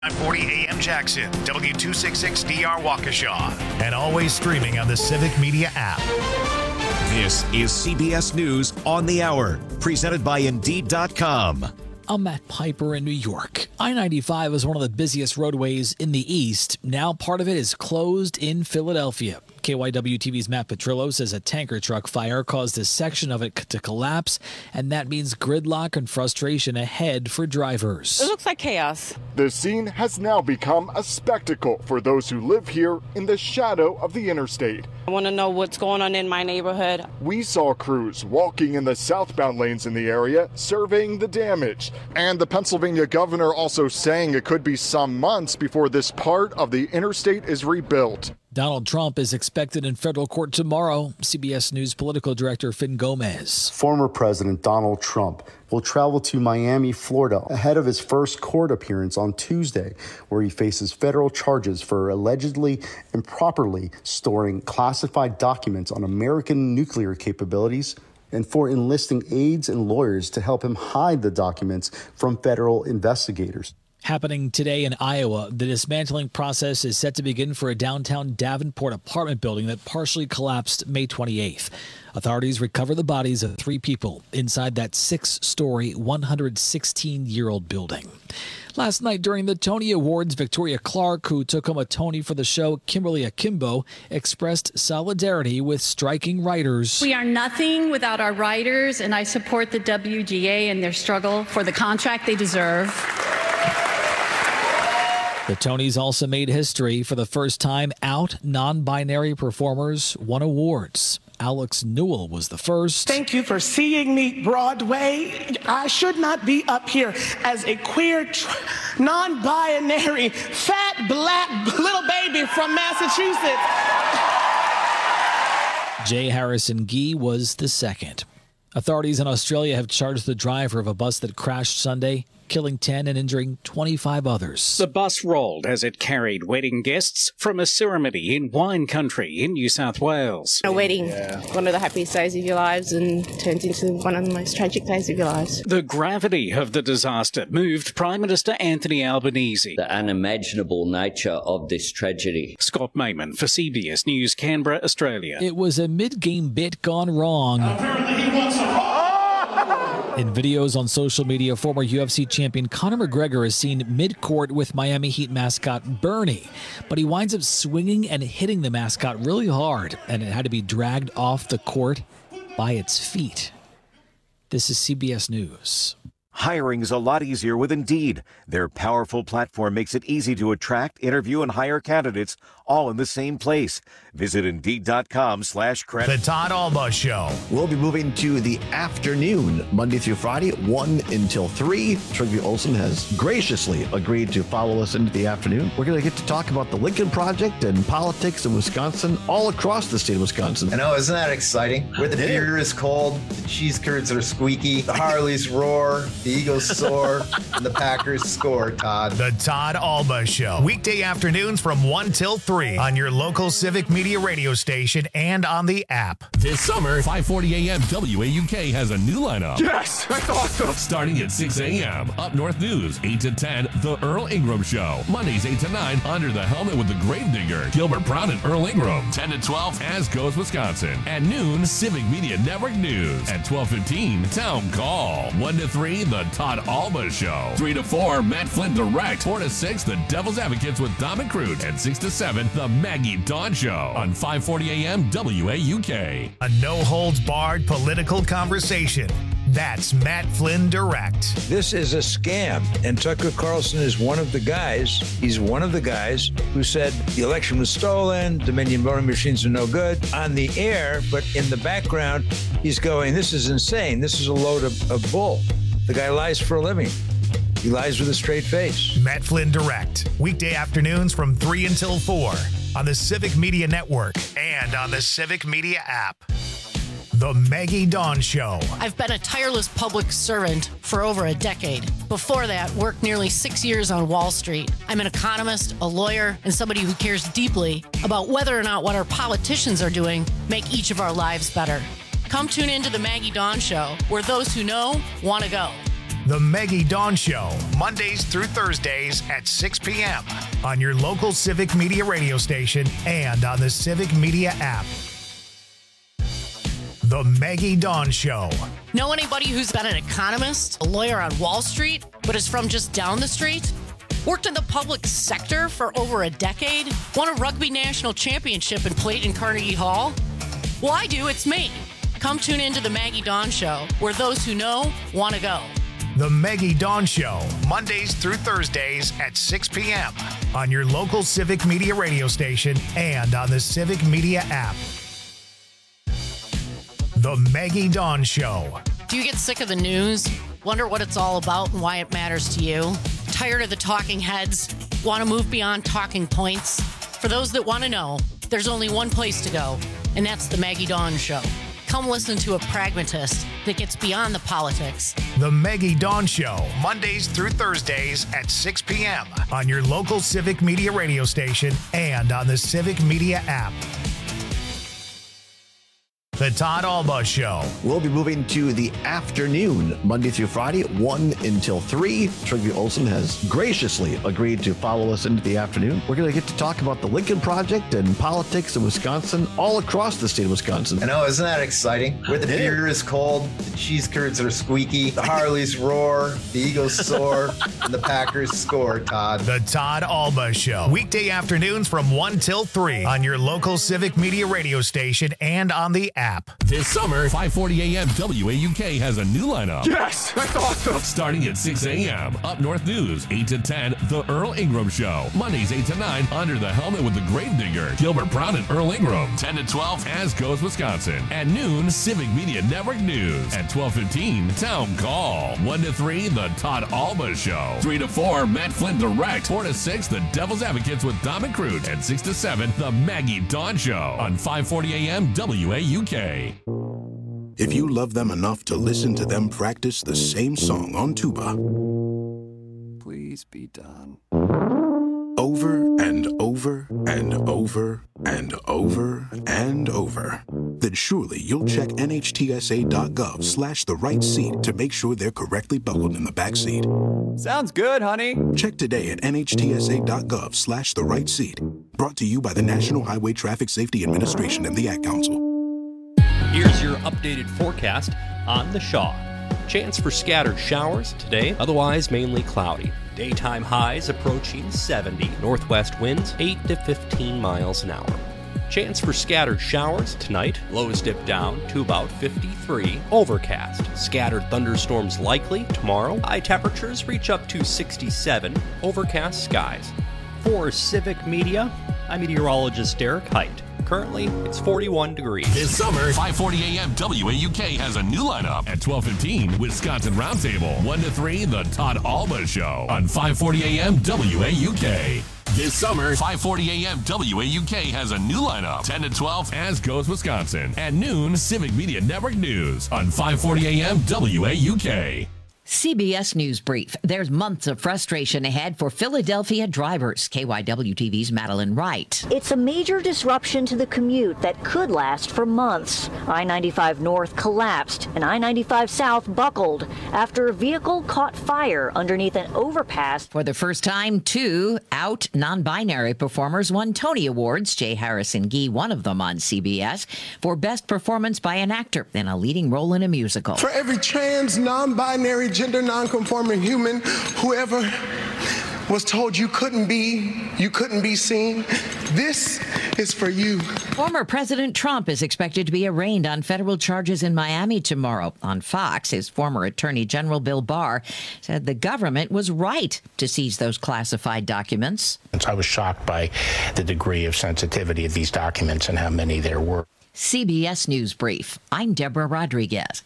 940 AM Jackson, W266DR Waukesha, and always streaming on the Civic Media app. This is CBS News on the Hour, presented by Indeed.com. I'm Matt Piper in New York. I-95 is one of the busiest roadways in the East. Now part of it is closed in Philadelphia. KYW-TV's Matt Petrillo says a tanker truck fire caused a section of it to collapse, and that means gridlock and frustration ahead for drivers. It looks like chaos. The scene has now become a spectacle for those who live here in the shadow of the interstate. I want to know what's going on in my neighborhood. We saw crews walking in the southbound lanes in the area, surveying the damage. And the Pennsylvania governor also saying it could be some months before this part of the interstate is rebuilt. Donald Trump is expected in federal court tomorrow. CBS News political director Finn Gomez. Former President Donald Trump will travel to Miami, Florida, ahead of his first court appearance on Tuesday, where he faces federal charges for allegedly improperly storing classified documents on American nuclear capabilities and for enlisting aides and lawyers to help him hide the documents from federal investigators. Happening today in Iowa, the dismantling process is set to begin for a downtown Davenport apartment building that partially collapsed May 28th. Authorities recover the bodies of 3 people inside that 6-story, 116-year-old building. Last night during the Tony Awards, Victoria Clark, who took home a Tony for the show Kimberly Akimbo, expressed solidarity with striking writers. We are nothing without our writers, and I support the WGA in their struggle for the contract they deserve. The Tonys also made history. For the first time out, non-binary performers won awards. Alex Newell was the first. Thank you for seeing me, Broadway. I should not be up here as a queer, non-binary, fat, black little baby from Massachusetts. Jay Harrison Gee was the second. Authorities in Australia have charged the driver of a bus that crashed Sunday, killing 10 and injuring 25 others. The bus rolled as it carried wedding guests from a ceremony in wine country in New South Wales. A wedding, one of the happiest days of your lives, and turned into one of the most tragic days of your lives. The gravity of the disaster moved Prime Minister Anthony Albanese. The unimaginable nature of this tragedy. Scott Mayman for CBS News, Canberra, Australia. It was a mid-game bit gone wrong. Apparently he wants a In videos on social media, former UFC champion Conor McGregor is seen mid-court with Miami Heat mascot Bernie, but he winds up swinging and hitting the mascot really hard, and it had to be dragged off the court by its feet. This is CBS News. Hiring's a lot easier with Indeed. Their powerful platform makes it easy to attract, interview, and hire candidates all in the same place. Visit Indeed.com/credit. The Todd Alba Show. We'll be moving to the afternoon, Monday through Friday, 1 until 3. Trygve Olsen has graciously agreed to follow us into the afternoon. We're going to get to talk about the Lincoln Project and politics in Wisconsin, all across the state of Wisconsin. I know, isn't that exciting? Where the beer is cold, the cheese curds are squeaky, the Harleys roar, the Eagles soar, and the Packers score, Todd. The Todd Alba Show. Weekday afternoons from 1 till 3 on your local Civic Media radio station and on the app. This summer, 540 AM WAUK has a new lineup. Yes, that's awesome. Starting at 6 a.m. Up North News, 8 to 10, The Earl Ingram Show. Mondays, 8 to 9, Under the Helmet with the Gravedigger, Gilbert Brown and Earl Ingram. 10 to 12, As Goes Wisconsin. At noon, Civic Media Network News. At 12:15, Town Call. 1 to 3, The Todd Alba Show. 3 to 4, Matt Flynn Direct. 4 to 6, The Devil's Advocates with Dom and Crude. And 6 to 7, The Maggie Dawn Show on 540 AM WAUK. A no-holds-barred political conversation. That's Matt Flynn Direct. This is a scam, and Tucker Carlson is one of the guys. He's one of the guys who said the election was stolen, Dominion voting machines are no good on the air, but in the background, he's going, this is insane. This is a load of bull. The guy lies for a living. He lies with a straight face. Matt Flynn Direct. Weekday afternoons from 3 until 4 on the Civic Media Network and on the Civic Media app. The Maggie Dawn Show. I've been a tireless public servant for over a decade. Before that, worked nearly 6 years on Wall Street. I'm an economist, a lawyer, and somebody who cares deeply about whether or not what our politicians are doing make each of our lives better. Come tune into the Maggie Dawn Show, where those who know want to go. The Maggie Dawn Show, Mondays through Thursdays at 6 p.m. on your local Civic Media radio station and on the Civic Media app. The Maggie Dawn Show. Know anybody who's been an economist, a lawyer on Wall Street, but is from just down the street? Worked in the public sector for over a decade? Won a rugby national championship and played in Carnegie Hall? Well, I do. It's me. Come tune into The Maggie Dawn Show, where those who know want to go. The Maggie Dawn Show, Mondays through Thursdays at 6 p.m. on your local Civic Media radio station and on the Civic Media app. The Maggie Dawn Show. Do you get sick of the news? Wonder what it's all about and why it matters to you? Tired of the talking heads? Want to move beyond talking points? For those that want to know, there's only one place to go, and that's The Maggie Dawn Show. Come listen to a pragmatist that gets beyond the politics. The Maggie Dawn Show, Mondays through Thursdays at 6 p.m. on your local Civic Media radio station and on the Civic Media app. The Todd Alba Show. We'll be moving to the afternoon, Monday through Friday, 1 until 3. Trigby Olson has graciously agreed to follow us into the afternoon. We're going to get to talk about the Lincoln Project and politics in Wisconsin, all across the state of Wisconsin. I know, isn't that exciting? Where the beer is cold, the cheese curds are squeaky, the Harleys roar, the Eagles soar, and the Packers score, Todd. The Todd Alba Show. Weekday afternoons from 1 till 3 on your local Civic Media radio station and on the app. This summer, 540 AM WAUK has a new lineup. Yes, that's awesome. Starting at 6 a.m. Up North News, 8 to 10, The Earl Ingram Show. Mondays, 8 to 9, Under the Helmet with the Gravedigger, Gilbert Brown and Earl Ingram. 10 to 12, As Goes Wisconsin. At noon, Civic Media Network News. At 12:15, Town Call. 1 to 3, The Todd Alba Show. 3 to 4, Matt Flynn Direct. 4 to 6, The Devil's Advocates with Dom and Crute. And 6 to 7, The Maggie Dawn Show on 540 AM WAUK. If you love them enough to listen to them practice the same song on tuba, please be done. Over and over and over and over and over, then surely you'll check NHTSA.gov/the right seat to make sure they're correctly buckled in the back seat. Sounds good, honey. Check today at NHTSA.gov/the right seat. Brought to you by the National Highway Traffic Safety Administration and the Ad Council. Here's your updated forecast on the Shaw. Chance for scattered showers today, otherwise mainly cloudy. Daytime highs approaching 70. Northwest winds 8 to 15 miles an hour. Chance for scattered showers tonight. Lows dip down to about 53. Overcast. Scattered thunderstorms likely tomorrow. High temperatures reach up to 67. Overcast skies. For Civic Media, I'm meteorologist Derek Height. Currently, it's 41 degrees. This summer, 540 AM WAUK has a new lineup. At 12:15, Wisconsin Roundtable. 1 to 3, The Todd Alba Show on 540 AM WAUK. This summer, 540 AM WAUK has a new lineup. 10 to 12, As Goes Wisconsin. At noon, Civic Media Network News on 540 AM WAUK. CBS News Brief. There's months of frustration ahead for Philadelphia drivers. KYW-TV's Madeline Wright. It's a major disruption to the commute that could last for months. I-95 North collapsed and I-95 South buckled after a vehicle caught fire underneath an overpass. For the first time, two out non-binary performers won Tony Awards. J. Harrison Gee, one of them on CBS, for Best Performance by an Actor in a Leading Role in a Musical. For every trans, non-binary, gender non-conforming human, whoever was told you couldn't be seen, this is for you. Former President Trump is expected to be arraigned on federal charges in Miami tomorrow. On Fox, his former Attorney General Bill Barr said the government was right to seize those classified documents. I was shocked by the degree of sensitivity of these documents and how many there were. CBS News Brief. I'm Deborah Rodriguez.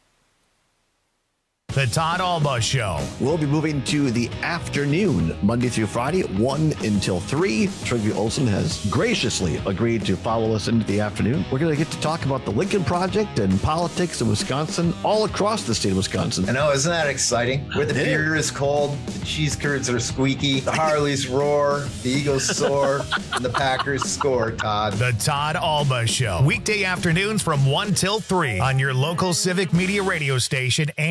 The Todd Alba Show. We'll be moving to the afternoon, Monday through Friday, 1 until 3. Trigby Olson has graciously agreed to follow us into the afternoon. We're going to get to talk about the Lincoln Project and politics in Wisconsin, all across the state of Wisconsin. I know, isn't that exciting? Where the beer is cold, the cheese curds are squeaky, the Harleys roar, the Eagles soar, and the Packers score, Todd. The Todd Alba Show. Weekday afternoons from 1 till 3 on your local Civic Media radio station and on the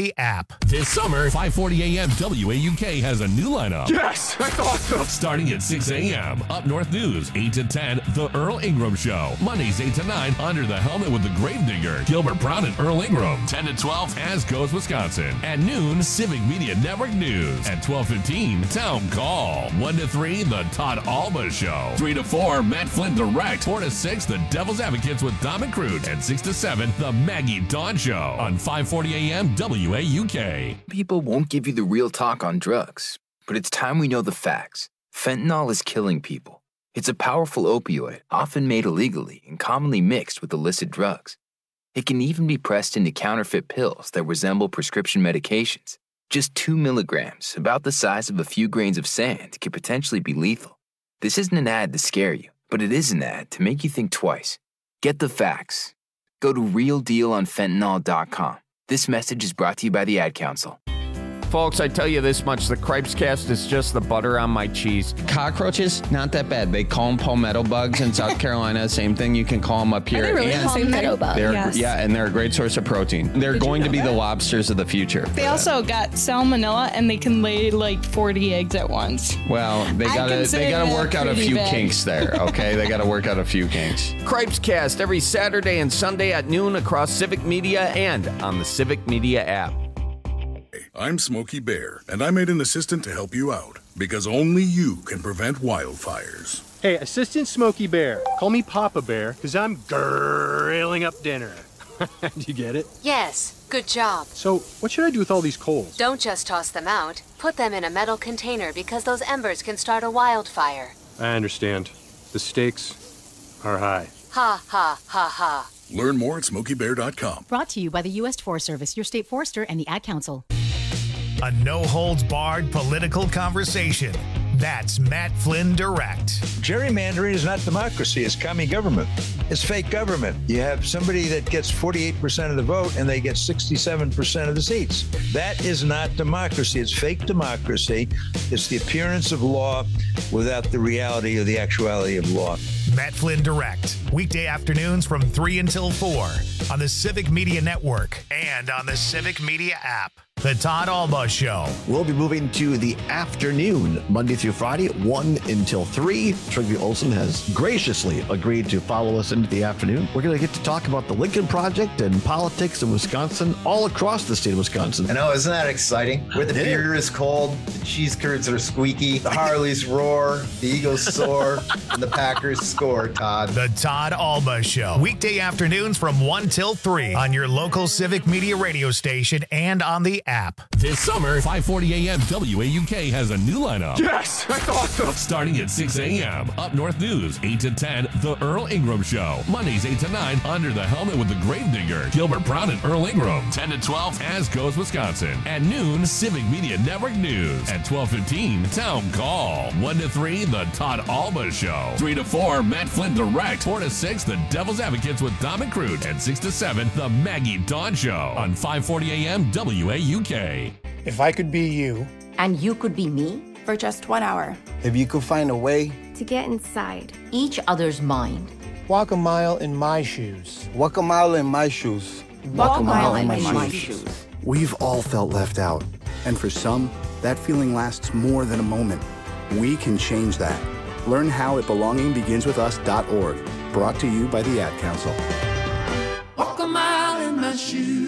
the app. This summer, 5:40 a.m. WAUK has a new lineup. Yes, that's awesome. Starting at 6 a.m. Up North News, 8 to 10, The Earl Ingram Show. Mondays, 8 to 9, Under the Helmet with the Gravedigger, Gilbert Brown and Earl Ingram. 10 to 12, As Goes Wisconsin. At noon, Civic Media Network News. At 12:15, Town Call. 1 to 3, The Todd Alba Show. 3 to 4, Matt Flynn Direct. 4 to 6, The Devil's Advocates with Dom and Crude. And 6 to 7, The Maggie Dawn Show on 5:40 a.m. WAUK. People won't give you the real talk on drugs, but it's time we know the facts. Fentanyl is killing people. It's a powerful opioid, often made illegally and commonly mixed with illicit drugs. It can even be pressed into counterfeit pills that resemble prescription medications. Just 2 milligrams, about the size of a few grains of sand, could potentially be lethal. This isn't an ad to scare you, but it is an ad to make you think twice. Get the facts. Go to realdealonfentanyl.com. This message is brought to you by the Ad Council. Folks, I tell you this much, the Cripes Cast is just the butter on my cheese. Cockroaches, not that bad. They call them palmetto bugs in South Carolina. Same thing, you can call them up here. Are they really and palmetto bugs? Yes. Yeah, and they're a great source of protein. They're going to be the lobsters of the future. They also got salmonella, and they can lay like 40 eggs at once. Well, they gotta work out a few kinks there, okay? They gotta work out a few kinks. Cripes Cast every Saturday and Sunday at noon across Civic Media and on the Civic Media app. I'm Smokey Bear, and I made an assistant to help you out, because only you can prevent wildfires. Hey, Assistant Smokey Bear, call me Papa Bear, because I'm grilling up dinner. Do you get it? Yes, good job. So, what should I do with all these coals? Don't just toss them out. Put them in a metal container because those embers can start a wildfire. I understand. The stakes are high. Ha, ha, ha, ha. Learn more at SmokeyBear.com. Brought to you by the U.S. Forest Service, your state forester, and the Ad Council. A no-holds-barred political conversation. That's Matt Flynn Direct. Gerrymandering is not democracy. It's commie government. It's fake government. You have somebody that gets 48% of the vote and they get 67% of the seats. That is not democracy. It's fake democracy. It's the appearance of law without the reality or the actuality of law. Matt Flynn Direct. Weekday afternoons from 3 until 4 on the Civic Media Network and on the Civic Media app. The Todd Alba Show. We'll be moving to the afternoon, Monday through Friday, 1 until 3. Trigby Olson has graciously agreed to follow us into the afternoon. We're going to get to talk about the Lincoln Project and politics in Wisconsin, all across the state of Wisconsin. I know, isn't that exciting? Where the beer is cold, the cheese curds are squeaky, the Harleys roar, the Eagles soar, and the Packers score, Todd. The Todd Alba Show. Weekday afternoons from 1 till 3 on your local Civic Media radio station and on the app. This summer, 5:40 a.m. WAUK has a new lineup. Yes, that's awesome. Starting at 6 a.m. Up North News, 8 to 10, The Earl Ingram Show. Mondays, 8 to 9, Under the Helmet with the Gravedigger, Gilbert Brown and Earl Ingram. 10 to 12, As Goes Wisconsin. At noon, Civic Media Network News. At 12:15, Town Call. 1 to 3, The Todd Alba Show. 3 to 4, Matt Flynn Direct. 4 to 6, The Devil's Advocates with Dom and Crude. And 6 to 7, The Maggie Dawn Show on 5:40 a.m. WAUK. If I could be you. And you could be me? For just 1 hour. If you could find a way. To get inside each other's mind. Walk a mile in my shoes. Walk a mile in my shoes. Walk a mile in my shoes. We've all felt left out. And for some, that feeling lasts more than a moment. We can change that. Learn how at belongingbeginswithus.org. Brought to you by the Ad Council. Walk a mile in my shoes.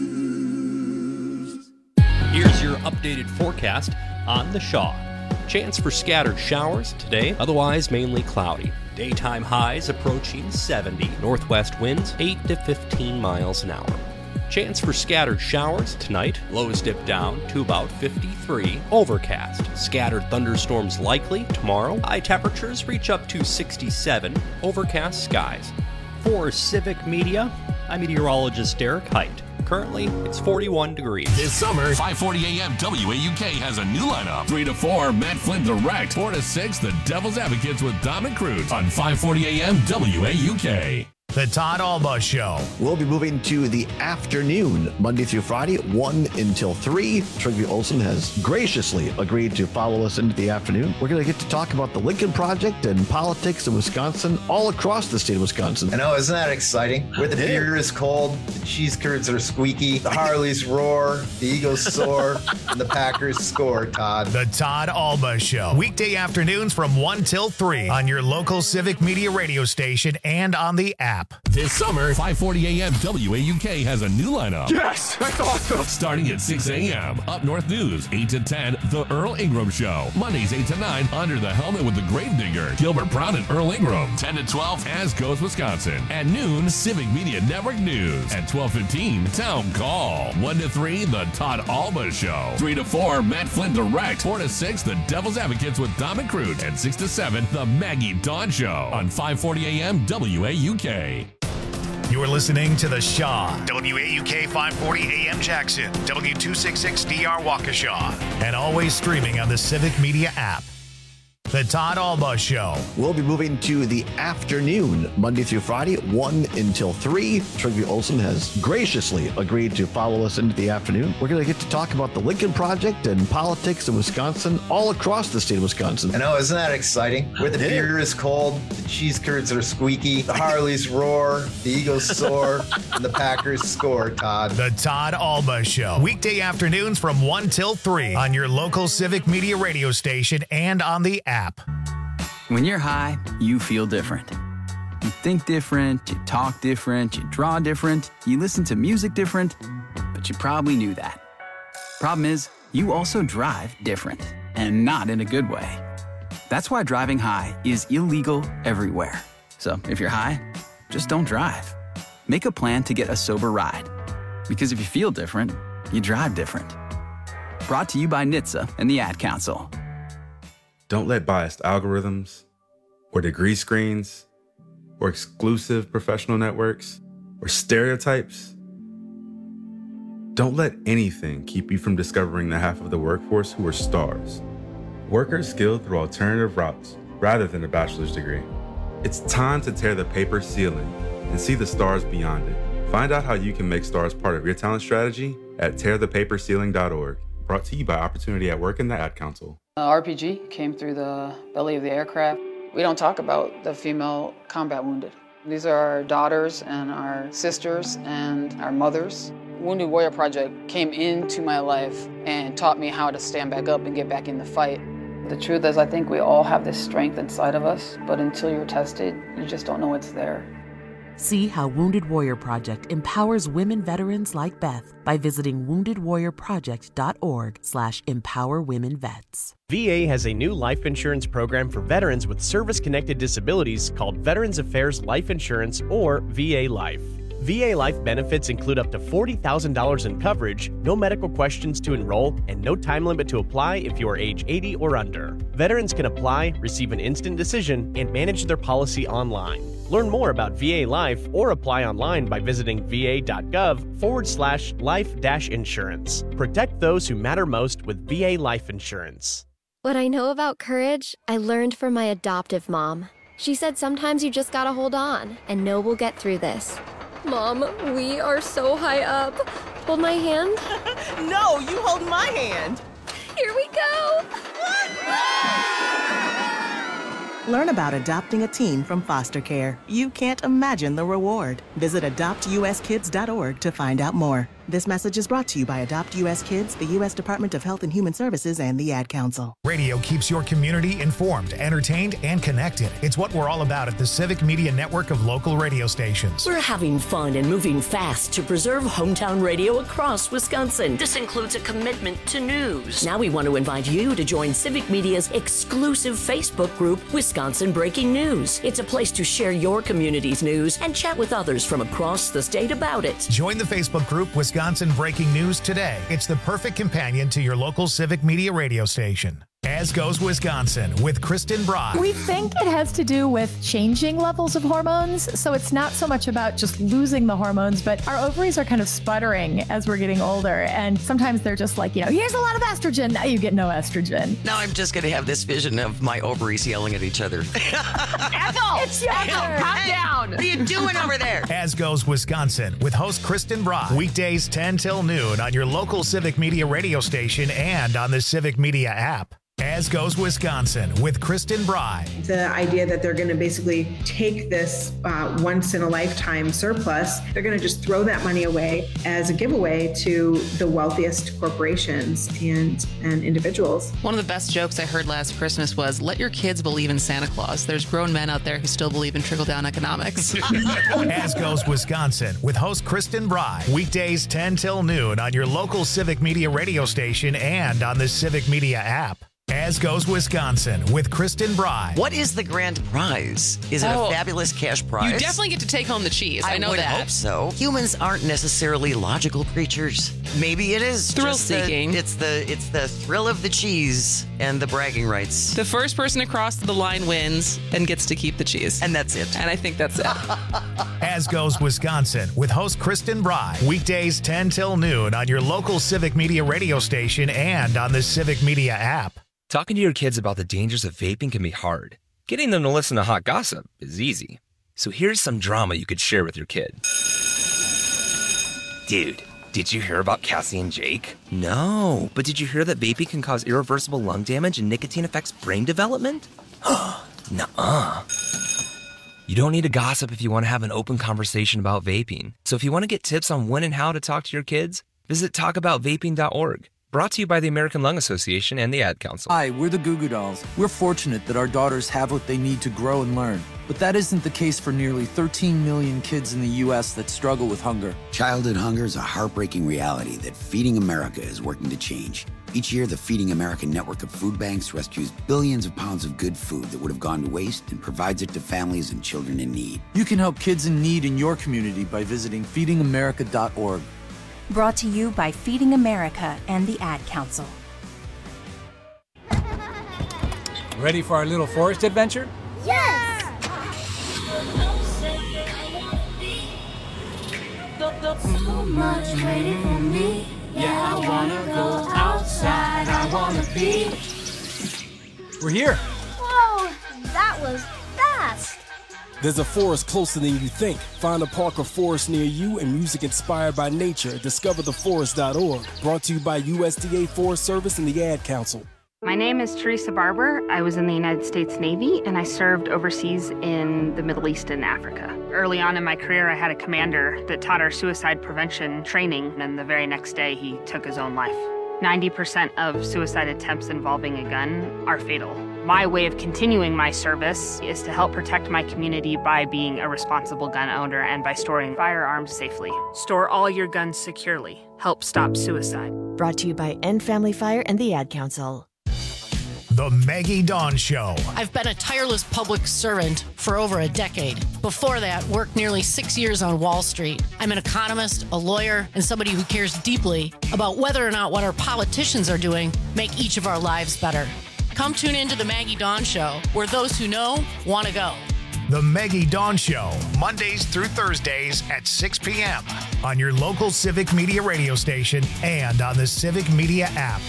Here's your updated forecast on the Shaw. Chance for scattered showers today, otherwise mainly cloudy. Daytime highs approaching 70. Northwest winds 8 to 15 miles an hour. Chance for scattered showers tonight. Lows dip down to about 53. Overcast. Scattered thunderstorms likely tomorrow. High temperatures reach up to 67. Overcast skies. For Civic Media, I'm meteorologist Derek Height. Currently, it's 41 degrees. This summer, 5:40 a.m. WAUK has a new lineup. 3 to 4, Matt Flynn Direct. 4 to 6, The Devil's Advocates with Dom and Crude on 5:40 a.m. WAUK. The Todd Alba Show. We'll be moving to the afternoon, Monday through Friday, 1 until 3. Trygve Olsen has graciously agreed to follow us into the afternoon. We're going to get to talk about the Lincoln Project and politics in Wisconsin, all across the state of Wisconsin. I know, isn't that exciting? Where the beer is cold, the cheese curds are squeaky, the Harleys roar, the Eagles soar, and the Packers score, Todd. The Todd Alba Show. Weekday afternoons from 1 till 3 on your local Civic Media radio station and on the app. This summer, 5:40 a.m. WAUK has a new lineup. Yes, that's awesome. Starting at 6 a.m. Up North News, 8 to 10, The Earl Ingram Show. Mondays, 8 to 9, Under the Helmet with the Gravedigger, Gilbert Brown and Earl Ingram. 10 to 12, As Goes Wisconsin. At noon, Civic Media Network News. At 12:15, Town Call. 1 to 3, The Todd Alba Show. 3 to 4, Matt Flynn Direct. 4 to 6, The Devil's Advocates with Dom and Crute. And 6 to 7, The Maggie Dawn Show. On 5:40 a.m. WAUK. You're listening to The Shaw, WAUK 540 AM Jackson, W266DR Waukesha, and always streaming on the Civic Media app. The Todd Alba Show. We'll be moving to the afternoon, Monday through Friday, 1 until 3. Trygve Olsen has graciously agreed to follow us into the afternoon. We're going to get to talk about the Lincoln Project and politics in Wisconsin, all across the state of Wisconsin. I know, isn't that exciting? Where the beer is cold, the cheese curds are squeaky, the Harleys roar, the Eagles soar, and the Packers score, Todd. The Todd Alba Show. Weekday afternoons from 1 till 3 on your local Civic Media radio station and on the app. When you're high, you feel different. You think different, you talk different, you draw different, you listen to music different, but you probably knew that. Problem is, you also drive different, and not in a good way. That's why driving high is illegal everywhere. So if you're high, just don't drive. Make a plan to get a sober ride. Because if you feel different, you drive different. Brought to you by NHTSA and the Ad Council. Don't let biased algorithms, or degree screens, or exclusive professional networks, or stereotypes. Don't let anything keep you from discovering the half of the workforce who are stars. Workers skilled through alternative routes rather than a bachelor's degree. It's time to tear the paper ceiling and see the stars beyond it. Find out how you can make stars part of your talent strategy at tearthepaperceiling.org. Brought to you by Opportunity at Work and the Ad Council. RPG came through the belly of the aircraft. We don't talk about the female combat wounded. These are our daughters and our sisters and our mothers. Wounded Warrior Project came into my life and taught me how to stand back up and get back in the fight. The truth is, I think we all have this strength inside of us, but until you're tested, you just don't know it's there. See how Wounded Warrior Project empowers women veterans like Beth by visiting woundedwarriorproject.org/empowerwomenvets. VA has a new life insurance program for veterans with service-connected disabilities called Veterans Affairs Life Insurance, or VA Life. VA Life benefits include up to $40,000 in coverage, no medical questions to enroll, and no time limit to apply if you are age 80 or under. Veterans can apply, receive an instant decision, and manage their policy online. Learn more about VA Life or apply online by visiting va.gov/life-insurance. Protect those who matter most with VA Life Insurance. What I know about courage, I learned from my adoptive mom. She said sometimes you just gotta hold on and know we'll get through this. Mom, we are so high up. Hold my hand. No, you hold my hand. Here we go. Learn about adopting a teen from foster care. You can't imagine the reward. Visit adoptuskids.org to find out more. This message is brought to you by Adopt U.S. Kids, the U.S. Department of Health and Human Services, and the Ad Council. Radio keeps your community informed, entertained, and connected. It's what we're all about at the Civic Media Network of local radio stations. We're having fun and moving fast to preserve hometown radio across Wisconsin. This includes a commitment to news. Now we want to invite you to join Civic Media's exclusive Facebook group, Wisconsin Breaking News. It's a place to share your community's news and chat with others from across the state about it. Join the Facebook group, Wisconsin Breaking News today. It's the perfect companion to your local Civic Media radio station. As Goes Wisconsin with Kristen Bry. We think it has to do with changing levels of hormones. So it's not so much about just losing the hormones, but our ovaries are kind of sputtering as we're getting older. And sometimes they're just like, here's a lot of estrogen. Now you get no estrogen. Now I'm just going to have this vision of my ovaries yelling at each other. Ethel! It's your turn. Calm down. What are you doing over there? As Goes Wisconsin with host Kristen Bry. Weekdays 10 till noon on your local Civic Media radio station and on the Civic Media app. As Goes Wisconsin with Kristen Bry. The idea that they're going to basically take this once-in-a-lifetime surplus, they're going to just throw that money away as a giveaway to the wealthiest corporations and individuals. One of the best jokes I heard last Christmas was, let your kids believe in Santa Claus. There's grown men out there who still believe in trickle-down economics. As Goes Wisconsin with host Kristen Bry. Weekdays 10 till noon on your local Civic Media radio station and on the Civic Media app. As Goes Wisconsin with Kristen Bry. What is the grand prize? Is it a fabulous cash prize? You definitely get to take home the cheese. I know would that. Hope so. Humans aren't necessarily logical creatures. Maybe it is thrill-seeking. It's the thrill of the cheese and the bragging rights. The first person across the line wins and gets to keep the cheese. And that's it. And I think that's it. As Goes Wisconsin with host Kristen Bry. Weekdays 10 till noon on your local Civic Media radio station and on the Civic Media app. Talking to your kids about the dangers of vaping can be hard. Getting them to listen to hot gossip is easy. So here's some drama you could share with your kid. Dude, did you hear about Cassie and Jake? No, but did you hear that vaping can cause irreversible lung damage and nicotine affects brain development? Nuh-uh. You don't need to gossip if you want to have an open conversation about vaping. So if you want to get tips on when and how to talk to your kids, visit talkaboutvaping.org. Brought to you by the American Lung Association and the Ad Council. Hi, we're the Goo Goo Dolls. We're fortunate that our daughters have what they need to grow and learn. But that isn't the case for nearly 13 million kids in the U.S. that struggle with hunger. Childhood hunger is a heartbreaking reality that Feeding America is working to change. Each year, the Feeding America network of food banks rescues billions of pounds of good food that would have gone to waste and provides it to families and children in need. You can help kids in need in your community by visiting feedingamerica.org. Brought to you by Feeding America and the Ad Council. Ready for our little forest adventure? Yes! So much waiting for me. Yeah, I wanna go outside. I wanna be. We're here. Whoa, that was fast. There's a forest closer than you think. Find a park or forest near you and music inspired by nature at discovertheforest.org. Brought to you by USDA Forest Service and the Ad Council. My name is Teresa Barber. I was in the United States Navy and I served overseas in the Middle East and Africa. Early on in my career, I had a commander that taught our suicide prevention training, and the very next day he took his own life. 90% of suicide attempts involving a gun are fatal. My way of continuing my service is to help protect my community by being a responsible gun owner and by storing firearms safely. Store all your guns securely. Help stop suicide. Brought to you by End Family Fire and the Ad Council. The Maggie Dawn Show. I've been a tireless public servant for over a decade. Before that, worked nearly 6 years on Wall Street. I'm an economist, a lawyer, and somebody who cares deeply about whether or not what our politicians are doing make each of our lives better. Come tune into the Maggie Dawn Show, where those who know want to go. The Maggie Dawn Show, Mondays through Thursdays at 6 p.m. on your local Civic Media radio station and on the Civic Media app.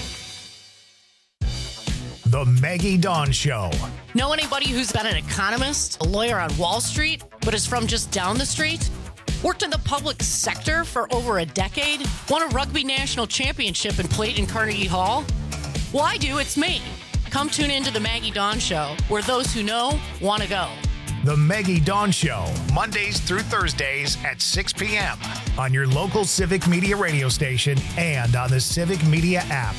The Maggie Dawn Show. Know anybody who's been an economist, a lawyer on Wall Street, but is from just down the street? Worked in the public sector for over a decade? Won a rugby national championship and played in Carnegie Hall? Well, I do. It's me. Come tune into the Maggie Dawn Show, where those who know want to go. The Maggie Dawn Show, Mondays through Thursdays at 6 p.m. on your local Civic Media radio station and on the Civic Media app.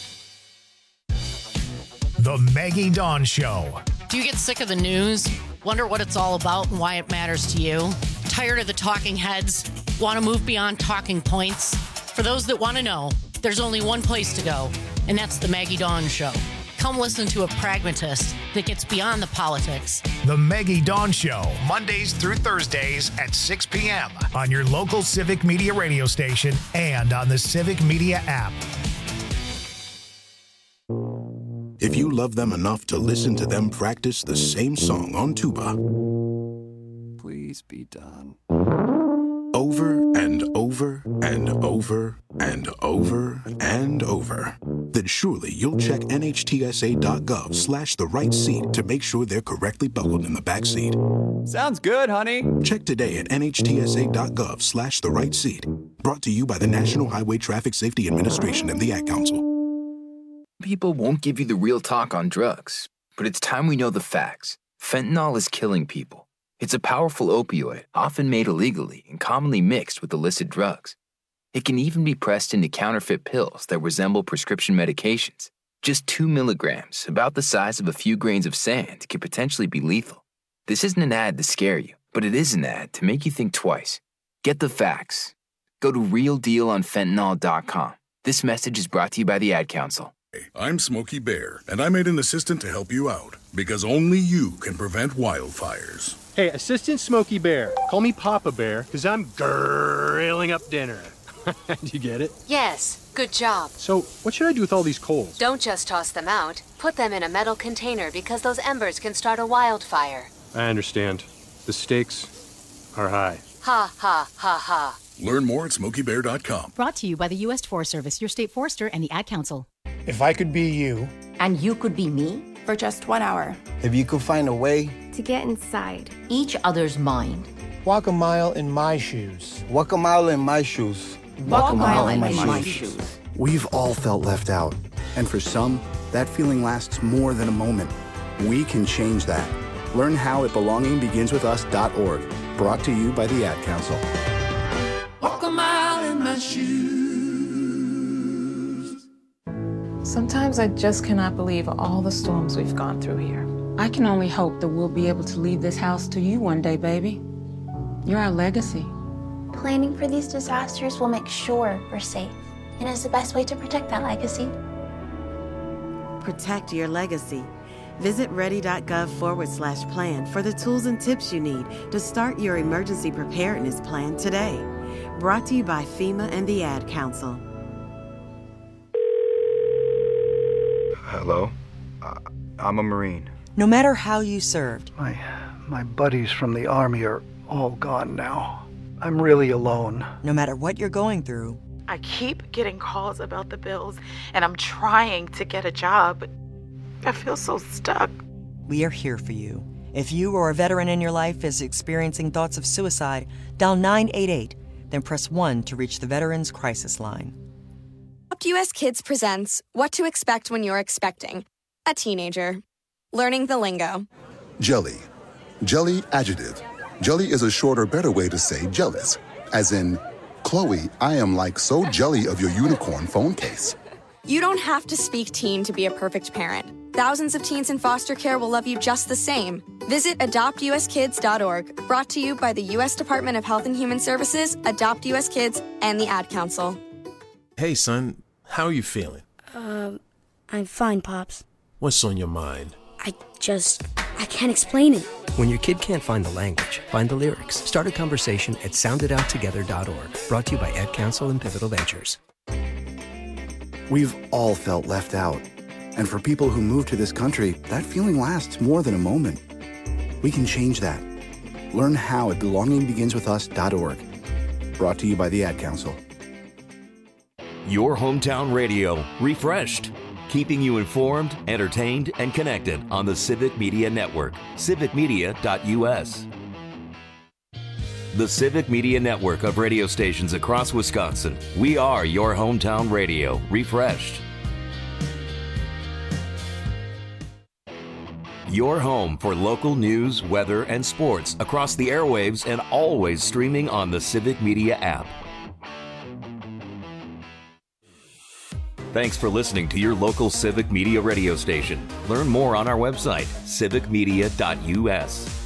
The Maggie Dawn Show. Do you get sick of the news? Wonder what it's all about and why it matters to you? Tired of the talking heads? Want to move beyond talking points? For those that want to know, there's only one place to go, and that's the Maggie Dawn Show. Come listen to a pragmatist that gets beyond the politics. The Maggie Dawn Show, Mondays through Thursdays at 6 p.m. on your local Civic Media radio station and on the Civic Media app. if you love them enough to listen to them practice the same song on tuba. Please be done. Over and over and over and over and over. Then surely you'll check NHTSA.gov/the right seat to make sure they're correctly buckled in the back seat. Sounds good, honey. Check today at NHTSA.gov/the right seat. Brought to you by the National Highway Traffic Safety Administration and the Ad Council. People won't give you the real talk on drugs, but it's time we know the facts. Fentanyl is killing people. It's a powerful opioid, often made illegally and commonly mixed with illicit drugs. It can even be pressed into counterfeit pills that resemble prescription medications. Just 2 milligrams, about the size of a few grains of sand, can potentially be lethal. This isn't an ad to scare you, but it is an ad to make you think twice. Get the facts. Go to realdealonfentanyl.com. This message is brought to you by the Ad Council. I'm Smokey Bear, and I made an assistant to help you out, because only you can prevent wildfires. Hey, Assistant Smokey Bear. Call me Papa Bear, because I'm grilling up dinner. Do you get it? Yes, good job. So, what should I do with all these coals? Don't just toss them out. Put them in a metal container because those embers can start a wildfire. I understand. The stakes are high. Ha, ha, ha, ha. Learn more at SmokeyBear.com. Brought to you by the U.S. Forest Service, your state forester, and the Ad Council. If I could be you. And you could be me? For just 1 hour. If you could find a way. To get inside each other's mind. Walk a mile in my shoes. Walk a mile in my shoes. Walk a mile in my shoes. We've all felt left out. And for some, that feeling lasts more than a moment. We can change that. Learn how at belongingbeginswithus.org. Brought to you by the Ad Council. Walk a mile in my shoes. Sometimes I just cannot believe all the storms we've gone through here. I can only hope that we'll be able to leave this house to you one day, baby. You're our legacy. Planning for these disasters will make sure we're safe, and is the best way to protect that legacy. Protect your legacy. Visit ready.gov/plan for the tools and tips you need to start your emergency preparedness plan today. Brought to you by FEMA and the Ad Council. Hello? I'm a Marine. No matter how you served. My buddies from the Army are all gone now. I'm really alone. No matter what you're going through. I keep getting calls about the bills, and I'm trying to get a job, but I feel so stuck. We are here for you. If you or a veteran in your life is experiencing thoughts of suicide, dial 988, then press 1 to reach the Veterans Crisis Line. Adopt US Kids presents What to Expect When You're Expecting a Teenager. Learning the lingo. Jelly. Jelly adjective. Jelly is a shorter, better way to say jealous. As in, Chloe, I am like so jelly of your unicorn phone case. You don't have to speak teen to be a perfect parent. Thousands of teens in foster care will love you just the same. Visit adoptuskids.org. Brought to you by the U.S. Department of Health and Human Services, Adopt US Kids, and the Ad Council. Hey, son, how are you feeling? I'm fine, Pops. What's on your mind? I can't explain it. When your kid can't find the language, find the lyrics. Start a conversation at sounditouttogether.org. Brought to you by Ad Council and Pivotal Ventures. We've all felt left out. And for people who move to this country, that feeling lasts more than a moment. We can change that. Learn how at belongingbeginswithus.org. Brought to you by the Ad Council. Your hometown radio, refreshed. Keeping you informed, entertained, and connected on the Civic Media Network, civicmedia.us. The Civic Media Network of radio stations across Wisconsin. We are your hometown radio, refreshed. Your home for local news, weather, and sports across the airwaves and always streaming on the Civic Media app. Thanks for listening to your local Civic Media radio station. Learn more on our website, civicmedia.us.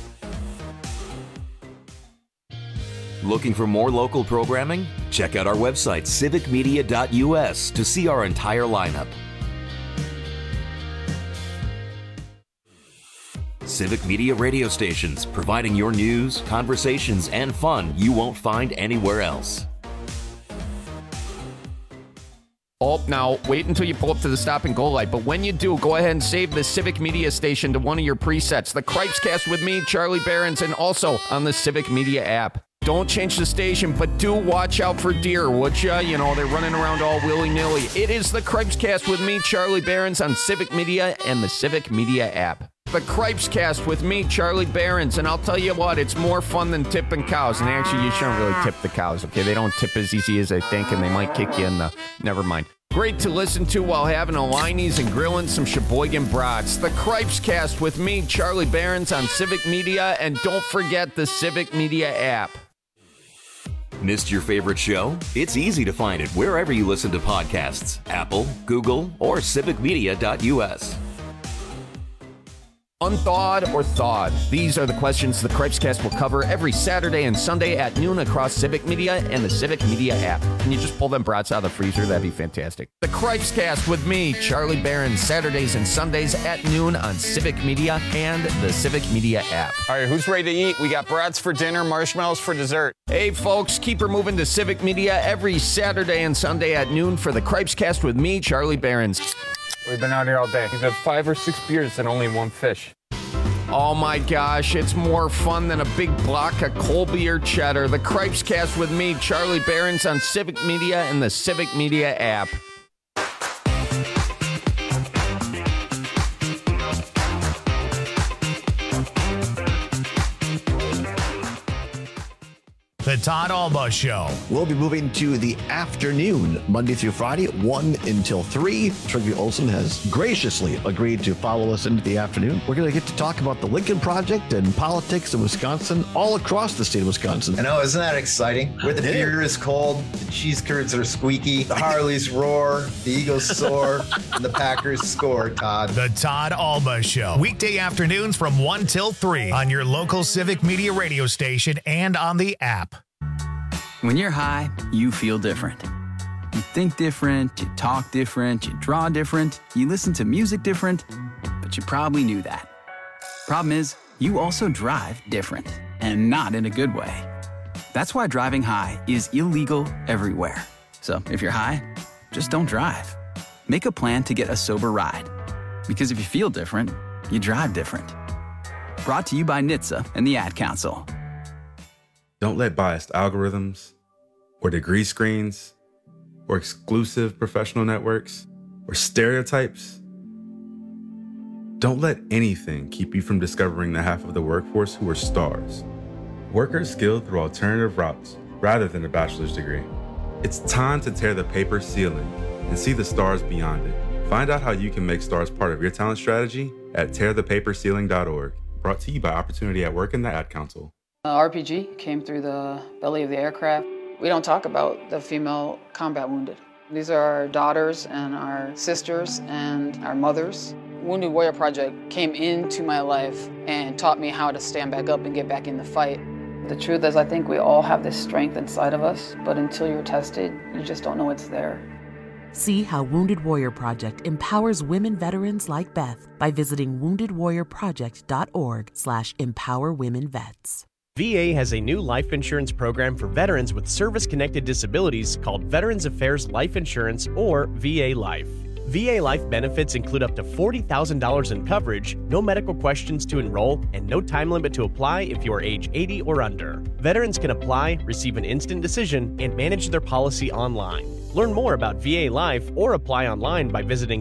Looking for more local programming? Check out our website, civicmedia.us, to see our entire lineup. Civic Media radio stations, providing your news, conversations, and fun you won't find anywhere else. All Now, wait until you pull up to the stop and go light, but when you do, go ahead and save the Civic Media station to one of your presets. The Cripescast with me, Charlie Behrens, and also on the Civic Media app. Don't change the station, but do watch out for deer, would ya? You know, they're running around all willy-nilly. It is the Cripescast with me, Charlie Behrens, on Civic Media and the Civic Media app. The Cripescast with me, Charlie Behrens, and I'll tell you what, it's more fun than tipping cows. And actually, you shouldn't really tip the cows, okay? They don't tip as easy as they think, and they might kick you in the... Never mind. Great to listen to while having a Liney's and grilling some Sheboygan brats. The Cripescast with me, Charlie Behrens, on Civic Media, and don't forget the Civic Media app. Missed your favorite show? It's easy to find it wherever you listen to podcasts. Apple, Google, or civicmedia.us. Unthawed or thawed? These are the questions the Cripescast will cover every Saturday and Sunday at noon across Civic Media and the Civic Media app. Can you just pull them brats out of the freezer? That'd be fantastic. The Cripescast with me, Charlie Behrens, Saturdays and Sundays at noon on Civic Media and the Civic Media app. All right, who's ready to eat? We got brats for dinner, marshmallows for dessert. Hey, folks, keep her moving to Civic Media every Saturday and Sunday at noon for the Cripescast with me, Charlie Behrens. We've been out here all day. We've had 5 or 6 beers and only 1 fish. Oh my gosh, it's more fun than a big block of Colby or cheddar. The Cripescast with me, Charlie Behrens, on Civic Media and the Civic Media app. The Todd Alba Show. We'll be moving to the afternoon, Monday through Friday, 1 until 3. Trygve Olsen has graciously agreed to follow us into the afternoon. We're going to get to talk about the Lincoln Project and politics in Wisconsin, all across the state of Wisconsin. I know, isn't that exciting? Where the beer is cold, the cheese curds are squeaky, the Harleys roar, the Eagles soar, and the Packers score, Todd. The Todd Alba Show. Weekday afternoons from 1 till 3 on your local Civic Media radio station and on the app. When you're high, you feel different. You think different, you talk different, you draw different, you listen to music different, but you probably knew that. Problem is, you also drive different, and not in a good way. That's why driving high is illegal everywhere. So if you're high, just don't drive. Make a plan to get a sober ride. Because if you feel different, you drive different. Brought to you by NHTSA and the Ad Council. Don't let biased algorithms, or degree screens, or exclusive professional networks, or stereotypes. Don't let anything keep you from discovering the half of the workforce who are stars. Workers skilled through alternative routes rather than a bachelor's degree. It's time to tear the paper ceiling and see the stars beyond it. Find out how you can make stars part of your talent strategy at tearthepaperceiling.org. Brought to you by Opportunity at Work and the Ad Council. RPG came through the belly of the aircraft. We don't talk about the female combat wounded. These are our daughters and our sisters and our mothers. Wounded Warrior Project came into my life and taught me how to stand back up and get back in the fight. The truth is, I think we all have this strength inside of us, but until you're tested, you just don't know it's there. See how Wounded Warrior Project empowers women veterans like Beth by visiting woundedwarriorproject.org/empowerwomenvets. VA has a new life insurance program for veterans with service-connected disabilities called Veterans Affairs Life Insurance, or VA Life. VA Life benefits include up to $40,000 in coverage, no medical questions to enroll, and no time limit to apply if you are age 80 or under. Veterans can apply, receive an instant decision, and manage their policy online. Learn more about VA Life or apply online by visiting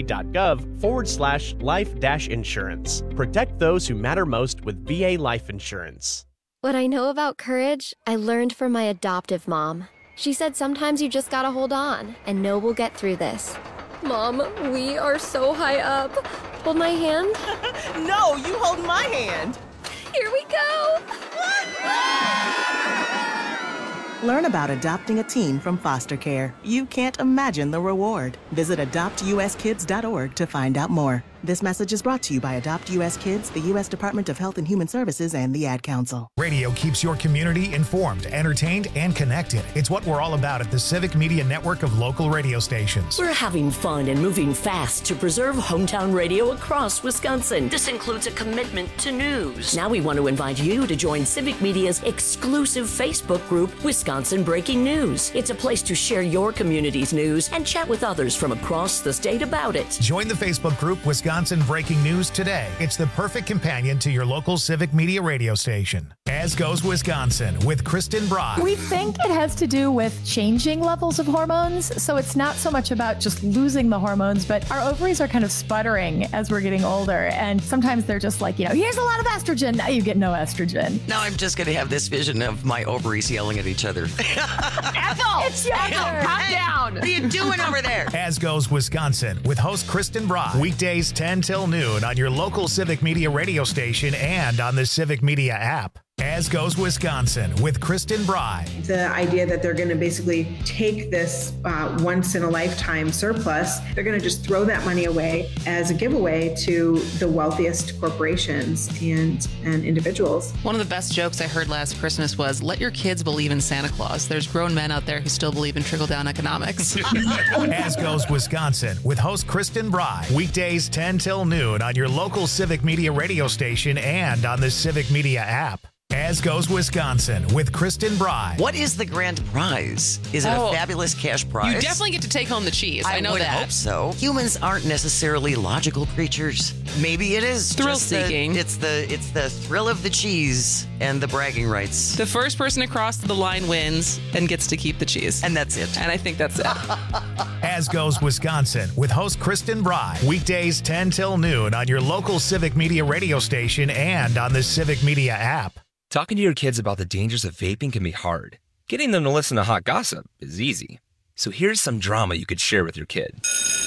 va.gov/life-insurance. Protect those who matter most with VA Life Insurance. What I know about courage, I learned from my adoptive mom. She said sometimes you just gotta hold on and know we'll get through this. Mom, we are so high up. Hold my hand. No, you hold my hand. Here we go. Learn about adopting a teen from foster care. You can't imagine the reward. Visit adoptuskids.org to find out more. This message is brought to you by Adopt U.S. Kids, the U.S. Department of Health and Human Services, and the Ad Council. Radio keeps your community informed, entertained, and connected. It's what we're all about at the Civic Media Network of local radio stations. We're having fun and moving fast to preserve hometown radio across Wisconsin. This includes a commitment to news. Now we want to invite you to join Civic Media's exclusive Facebook group, Wisconsin Breaking News. It's a place to share your community's news and chat with others from across the state about it. Join the Facebook group Wisconsin Breaking News today. It's the perfect companion to your local Civic Media radio station. As Goes Wisconsin with Kristen Brock. We think it has to do with changing levels of hormones. So it's not so much about just losing the hormones, but our ovaries are kind of sputtering as we're getting older. And sometimes they're just like, here's a lot of estrogen. Now you get no estrogen. Now I'm just going to have this vision of my ovaries yelling at each other. Ethel! It's your turn. Calm down. What are you doing over there? As Goes Wisconsin with host Kristen Brock. Weekdays 10 till noon on your local Civic Media radio station and on the Civic Media app. As Goes Wisconsin with Kristen Bry. The idea that they're going to basically take this once-in-a-lifetime surplus, they're going to just throw that money away as a giveaway to the wealthiest corporations and individuals. One of the best jokes I heard last Christmas was, let your kids believe in Santa Claus. There's grown men out there who still believe in trickle-down economics. As Goes Wisconsin with host Kristen Bry. Weekdays 10 till noon on your local Civic Media radio station and on the Civic Media app. As Goes Wisconsin with Kristen Bry. What is the grand prize? Is it a fabulous cash prize? You definitely get to take home the cheese. I know would that. Hope so. Humans aren't necessarily logical creatures. Maybe it is thrill-seeking. It's the thrill of the cheese and the bragging rights. The first person across the line wins and gets to keep the cheese. And that's it. And I think that's it. As Goes Wisconsin with host Kristen Bry. Weekdays 10 till noon on your local Civic Media radio station and on the Civic Media app. Talking to your kids about the dangers of vaping can be hard. Getting them to listen to hot gossip is easy. So here's some drama you could share with your kid.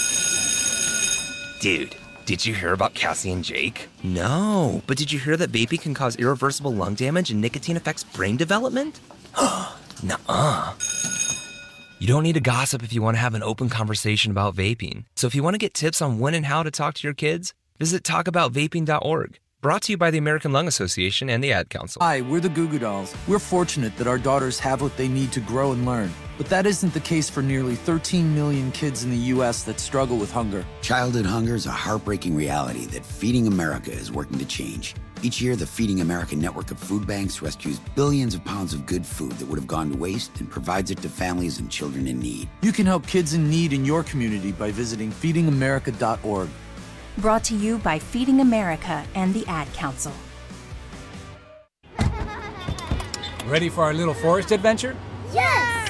Dude, did you hear about Cassie and Jake? No, but did you hear that vaping can cause irreversible lung damage and nicotine affects brain development? Nuh-uh. You don't need to gossip if you want to have an open conversation about vaping. So if you want to get tips on when and how to talk to your kids, visit talkaboutvaping.org. Brought to you by the American Lung Association and the Ad Council. Hi, we're the Goo Goo Dolls. We're fortunate that our daughters have what they need to grow and learn. But that isn't the case for nearly 13 million kids in the U.S. that struggle with hunger. Childhood hunger is a heartbreaking reality that Feeding America is working to change. Each year, the Feeding America network of food banks rescues billions of pounds of good food that would have gone to waste and provides it to families and children in need. You can help kids in need in your community by visiting feedingamerica.org. Brought to you by Feeding America and the Ad Council. Ready for our little forest adventure? Yes!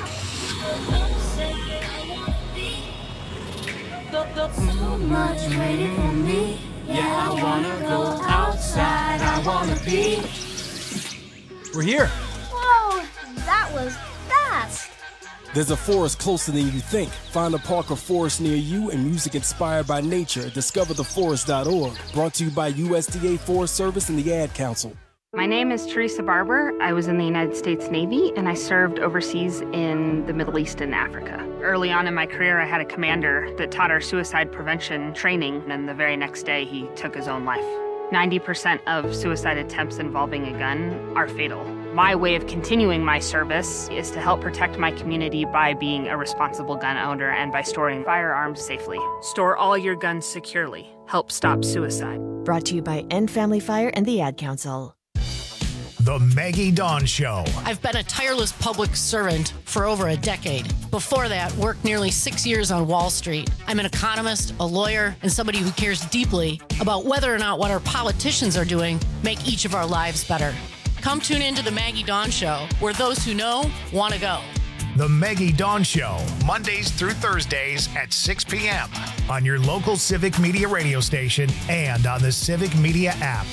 So much waiting for me. Yeah, I wanna go outside. I wanna be. We're here. Whoa, that was fast. There's a forest closer than you think. Find a park or forest near you and music inspired by nature. DiscoverTheForest.org. Brought to you by USDA Forest Service and the Ad Council. My name is Teresa Barber. I was in the United States Navy, and I served overseas in the Middle East and Africa. Early on in my career, I had a commander that taught our suicide prevention training, and the very next day, he took his own life. 90% of suicide attempts involving a gun are fatal. My way of continuing my service is to help protect my community by being a responsible gun owner and by storing firearms safely. Store all your guns securely. Help stop suicide. Brought to you by End Family Fire and the Ad Council. The Maggie Dawn Show. I've been a tireless public servant for over a decade. Before that, worked nearly 6 years on Wall Street. I'm an economist, a lawyer, and somebody who cares deeply about whether or not what our politicians are doing make each of our lives better. Come tune into the Maggie Dawn Show, where those who know want to go. The Maggie Dawn Show, Mondays through Thursdays at 6 p.m. on your local Civic Media radio station and on the Civic Media app.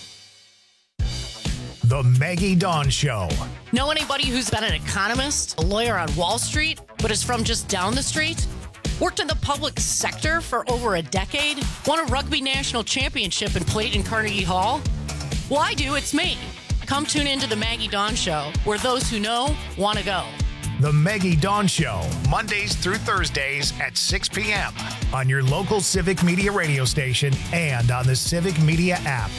The Maggie Dawn Show. Know anybody who's been an economist, a lawyer on Wall Street, but is from just down the street? Worked in the public sector for over a decade? Won a rugby national championship and played in Carnegie Hall? Well, I do. It's me. Come tune into the Maggie Dawn Show, where those who know want to go. The Maggie Dawn Show, Mondays through Thursdays at 6 p.m. on your local Civic Media radio station and on the Civic Media app.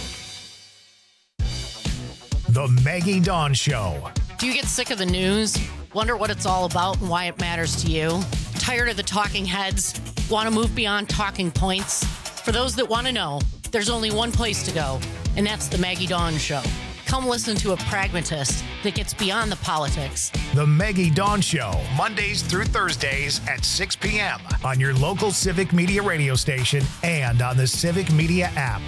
The Maggie Dawn Show. Do you get sick of the news? Wonder what it's all about and why it matters to you? Tired of the talking heads? Want to move beyond talking points? For those that want to know, there's only one place to go, and that's The Maggie Dawn Show. Come listen to a pragmatist that gets beyond the politics. The Maggie Dawn Show, Mondays through Thursdays at 6 p.m. on your local Civic Media radio station and on the Civic Media app.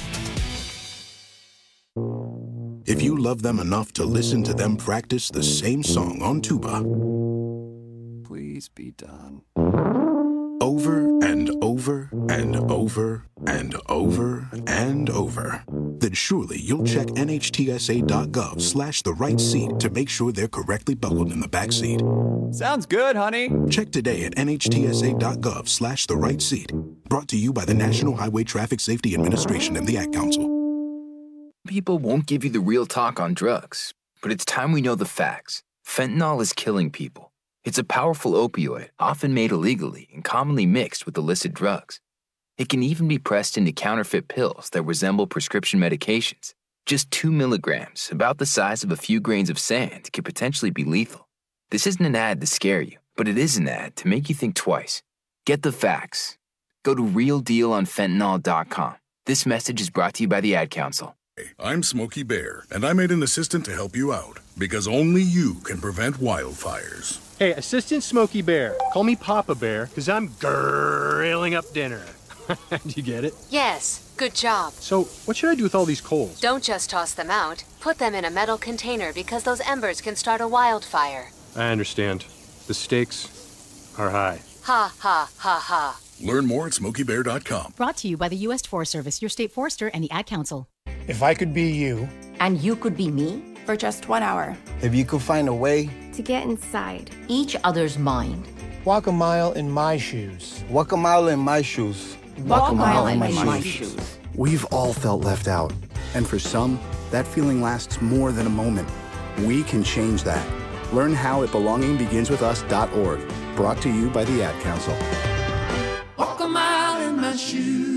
If you love them enough to listen to them practice the same song on tuba, please be done. Over and over and over and over and over, then surely you'll check NHTSA.gov/the-right-seat to make sure they're correctly buckled in the back seat. Sounds good, honey. Check today at NHTSA.gov/the-right-seat. Brought to you by the National Highway Traffic Safety Administration and the Ad Council. People won't give you the real talk on drugs, but it's time we know the facts. Fentanyl is killing people. It's a powerful opioid, often made illegally and commonly mixed with illicit drugs. It can even be pressed into counterfeit pills that resemble prescription medications. Just 2 milligrams, about the size of a few grains of sand, could potentially be lethal. This isn't an ad to scare you, but it is an ad to make you think twice. Get the facts. Go to realdealonfentanyl.com. This message is brought to you by the Ad Council. I'm Smokey Bear, and I made an assistant to help you out, because only you can prevent wildfires. Hey, Assistant Smokey Bear. Call me Papa Bear, because I'm grilling up dinner. Do you get it? Yes, good job. So, what should I do with all these coals? Don't just toss them out. Put them in a metal container because those embers can start a wildfire. I understand. The stakes are high. Ha, ha, ha, ha. Learn more at SmokeyBear.com. Brought to you by the U.S. Forest Service, your state forester, and the Ad Council. If I could be you. And you could be me? For just 1 hour. If you could find a way to get inside each other's mind. Walk a mile in my shoes. Walk a mile in my shoes. Walk a mile in my shoes. We've all felt left out. And for some, that feeling lasts more than a moment. We can change that. Learn how at belongingbeginswithus.org. Brought to you by the Ad Council. Walk a mile in my shoes.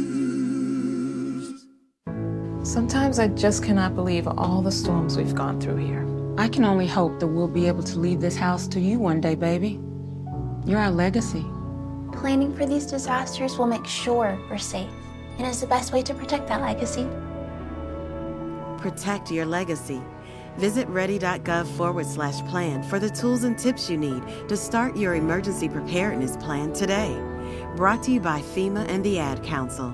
Sometimes I just cannot believe all the storms we've gone through here. I can only hope that we'll be able to leave this house to you one day, baby. You're our legacy. Planning for these disasters will make sure we're safe, and is the best way to protect that legacy. Protect your legacy. Visit ready.gov/plan for the tools and tips you need to start your emergency preparedness plan today. Brought to you by FEMA and the Ad Council.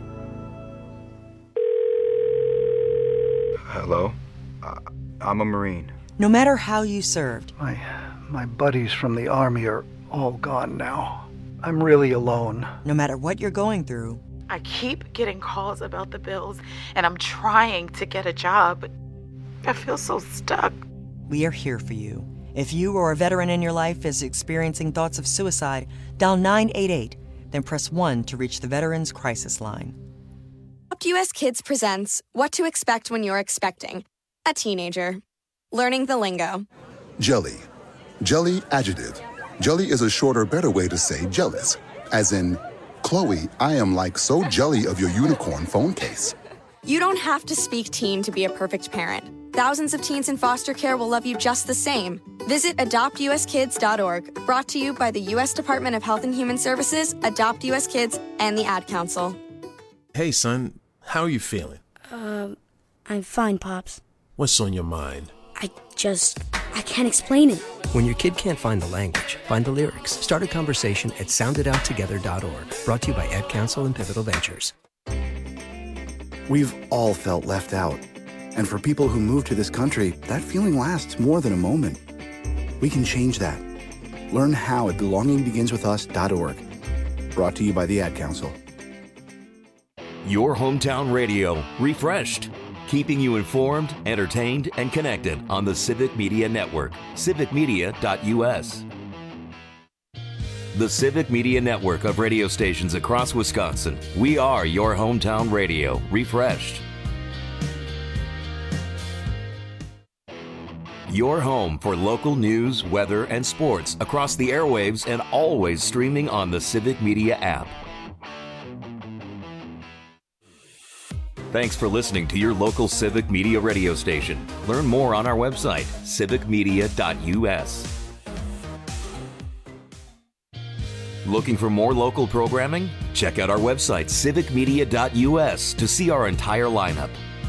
Hello? I'm a Marine. No matter how you served. My buddies from the Army are all gone now. I'm really alone. No matter what you're going through. I keep getting calls about the bills, and I'm trying to get a job, but I feel so stuck. We are here for you. If you or a veteran in your life is experiencing thoughts of suicide, dial 988, then press 1 to reach the Veterans Crisis Line. Adopt US Kids presents What to Expect When You're Expecting a Teenager. Learning the lingo. Jelly. Jelly adjective. Jelly is a shorter, better way to say jealous. As in, Chloe, I am like so jelly of your unicorn phone case. You don't have to speak teen to be a perfect parent. Thousands of teens in foster care will love you just the same. Visit adoptuskids.org. Brought to you by the U.S. Department of Health and Human Services, Adopt U.S. Kids, and the Ad Council. Hey, son, how are you feeling? I'm fine, Pops. What's on your mind? I can't explain it. When your kid can't find the language, find the lyrics. Start a conversation at soundedouttogether.org. Brought to you by Ad Council and Pivotal Ventures. We've all felt left out. And for people who move to this country, that feeling lasts more than a moment. We can change that. Learn how at belongingbeginswithus.org. Brought to you by the Ad Council. Your hometown radio, refreshed. Keeping you informed, entertained, and connected on the Civic Media Network, civicmedia.us. The Civic Media Network of radio stations across Wisconsin. We are your hometown radio, refreshed. Your home for local news, weather, and sports across the airwaves and always streaming on the Civic Media app. Thanks for listening to your local Civic Media radio station. Learn more on our website, civicmedia.us. Looking for more local programming? Check out our website, civicmedia.us, to see our entire lineup.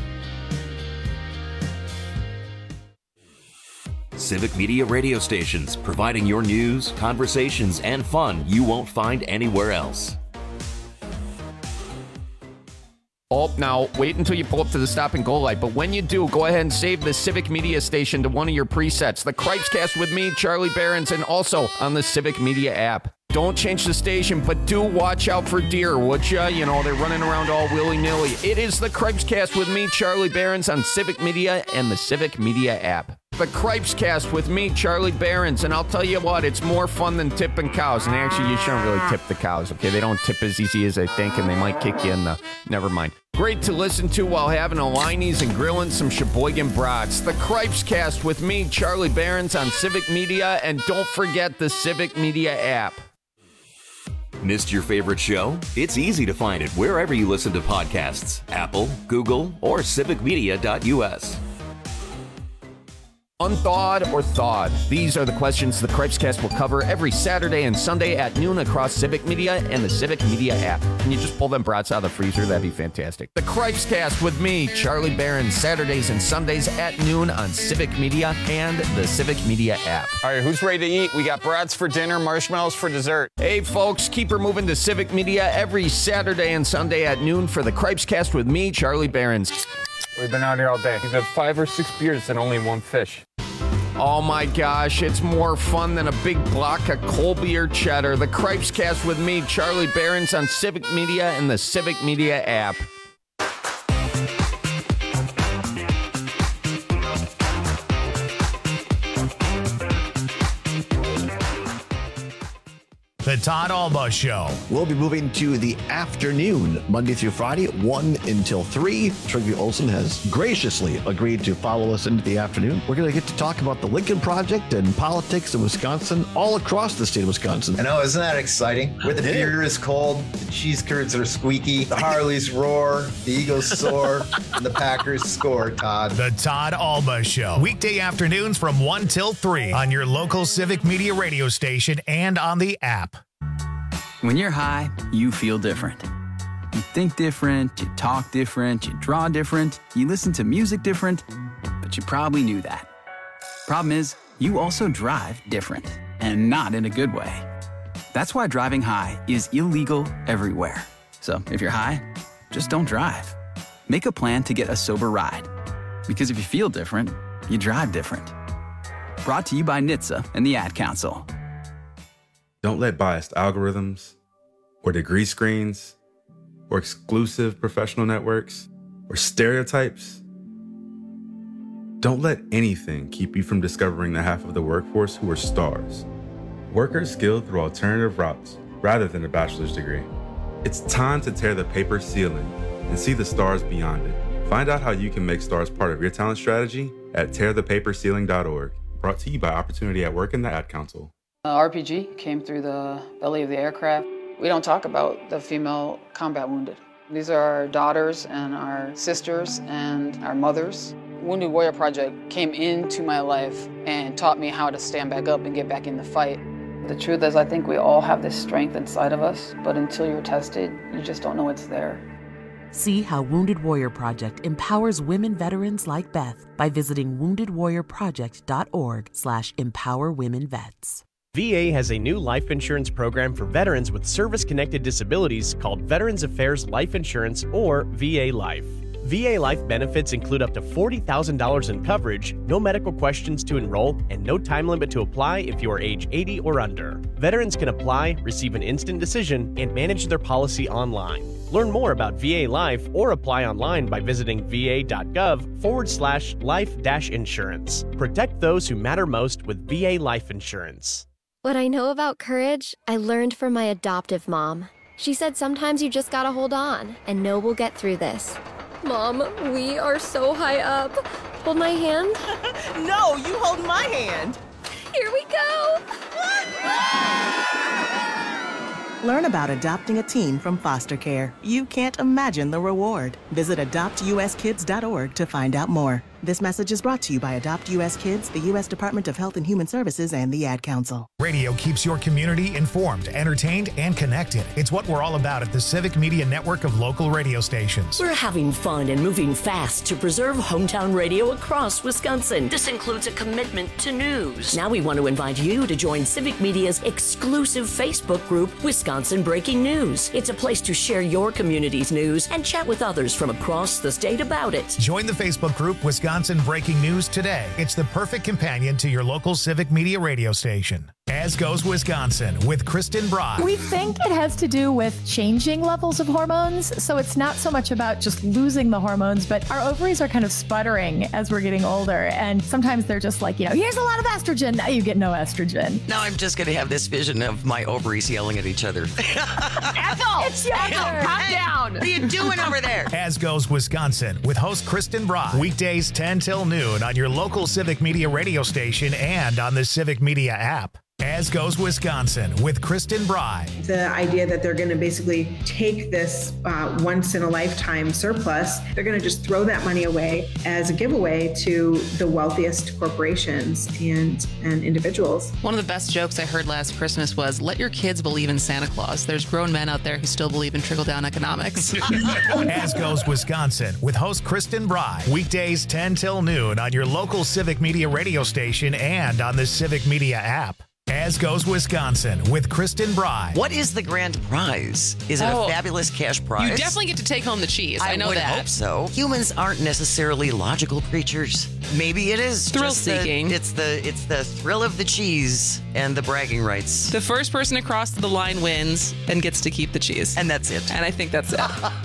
Civic Media radio stations, providing your news, conversations, and fun you won't find anywhere else. Oh, now, wait until you pull up to the stop and go light. But when you do, go ahead and save the Civic Media station to one of your presets. The Cripescast with me, Charlie Behrens, and also on the Civic Media app. Don't change the station, but do watch out for deer, would ya? You know, they're running around all willy-nilly. It is the Cripescast with me, Charlie Behrens, on Civic Media and the Civic Media app. The Cripescast with me, Charlie Behrens, and I'll tell you what, it's more fun than tipping cows. And actually, you shouldn't really tip the cows, okay? They don't tip as easy as they think, and they might kick you in the... Never mind. Great to listen to while having a Liney's and grilling some Sheboygan brats. The Cripescast with me, Charlie Behrens, on Civic Media, and don't forget the Civic Media app. Missed your favorite show? It's easy to find it wherever you listen to podcasts. Apple, Google, or civicmedia.us. Unthawed or thawed? These are the questions the Cripescast will cover every Saturday and Sunday at noon across Civic Media and the Civic Media app. Can you just pull them brats out of the freezer? That'd be fantastic. The Cripescast with me, Charlie Behrens, Saturdays and Sundays at noon on Civic Media and the Civic Media app. All right, who's ready to eat? We got brats for dinner, marshmallows for dessert. Hey, folks, keep her moving to Civic Media every Saturday and Sunday at noon for the Cripescast with me, Charlie Behrens. We've been out here all day. We've had 5 or 6 beers and only 1 fish. Oh my gosh, it's more fun than a big block of Colby or cheddar. The Cripescast with me, Charlie Behrens, on Civic Media and the Civic Media app. The Todd Alba Show. We'll be moving to the afternoon, Monday through Friday, 1 until 3. Trygve Olsen has graciously agreed to follow us into the afternoon. We're going to get to talk about the Lincoln Project and politics in Wisconsin, all across the state of Wisconsin. I know, isn't that exciting? Where the beer is cold, the cheese curds are squeaky, the Harleys roar, the Eagles soar, and the Packers score, Todd. The Todd Alba Show. Weekday afternoons from 1 till 3 on your local Civic Media radio station and on the app. When you're high, you feel different. You think different, you talk different, you draw different, you listen to music different, but you probably knew that. Problem is, you also drive different, and not in a good way. That's why driving high is illegal everywhere. So if you're high, just don't drive. Make a plan to get a sober ride. Because if you feel different, you drive different. Brought to you by NHTSA and the Ad Council. Don't let biased algorithms or degree screens or exclusive professional networks or stereotypes. Don't let anything keep you from discovering the half of the workforce who are stars. Workers skilled through alternative routes rather than a bachelor's degree. It's time to tear the paper ceiling and see the stars beyond it. Find out how you can make stars part of your talent strategy at tearthepaperceiling.org. Brought to you by Opportunity at Work and the Ad Council. RPG came through the belly of the aircraft. We don't talk about the female combat wounded. These are our daughters and our sisters and our mothers. Wounded Warrior Project came into my life and taught me how to stand back up and get back in the fight. The truth is, I think we all have this strength inside of us, but until you're tested, you just don't know it's there. See how Wounded Warrior Project empowers women veterans like Beth by visiting woundedwarriorproject.org/empowerwomenvets. VA has a new life insurance program for veterans with service-connected disabilities called Veterans Affairs Life Insurance, or VA Life. VA Life benefits include up to $40,000 in coverage, no medical questions to enroll, and no time limit to apply if you are age 80 or under. Veterans can apply, receive an instant decision, and manage their policy online. Learn more about VA Life or apply online by visiting va.gov/life-insurance. Protect those who matter most with VA Life Insurance. What I know about courage, I learned from my adoptive mom. She said sometimes you just gotta hold on and know we'll get through this. Mom, we are so high up. Hold my hand? No, you hold my hand. Here we go. Learn about adopting a teen from foster care. You can't imagine the reward. Visit adoptuskids.org to find out more. This message is brought to you by Adopt U.S. Kids, the U.S. Department of Health and Human Services, and the Ad Council. Radio keeps your community informed, entertained, and connected. It's what we're all about at the Civic Media Network of local radio stations. We're having fun and moving fast to preserve hometown radio across Wisconsin. This includes a commitment to news. Now we want to invite you to join Civic Media's exclusive Facebook group, Wisconsin Breaking News. It's a place to share your community's news and chat with others from across the state about it. Join the Facebook group Wisconsin Breaking News today. It's the perfect companion to your local Civic Media radio station. As Goes Wisconsin with Kristen Brock. We think it has to do with changing levels of hormones. So it's not so much about just losing the hormones, but our ovaries are kind of sputtering as we're getting older. And sometimes they're just like, here's a lot of estrogen. Now you get no estrogen. Now I'm just going to have this vision of my ovaries yelling at each other. Ethel! It's your turn. Calm down. What are you doing over there? As Goes Wisconsin with host Kristen Brock. Weekdays 10 till noon on your local Civic Media radio station and on the Civic Media app. As Goes Wisconsin with Kristen Bry. The idea that they're going to basically take this once-in-a-lifetime surplus, they're going to just throw that money away as a giveaway to the wealthiest corporations and individuals. One of the best jokes I heard last Christmas was, let your kids believe in Santa Claus. There's grown men out there who still believe in trickle-down economics. As Goes Wisconsin with host Kristen Bry. Weekdays 10 till noon on your local Civic Media radio station and on the Civic Media app. As Goes Wisconsin with Kristen Bry. What is the grand prize? Is it a fabulous cash prize? You definitely get to take home the cheese. I know would that. Hope so. Humans aren't necessarily logical creatures. Maybe it is thrill-seeking. It's the thrill of the cheese and the bragging rights. The first person across the line wins and gets to keep the cheese. And that's it. And I think that's it.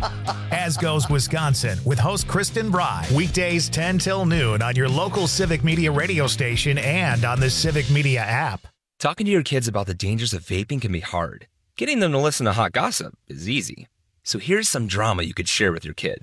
As Goes Wisconsin with host Kristen Bry. Weekdays 10 till noon on your local Civic Media radio station and on the Civic Media app. Talking to your kids about the dangers of vaping can be hard. Getting them to listen to hot gossip is easy. So here's some drama you could share with your kid.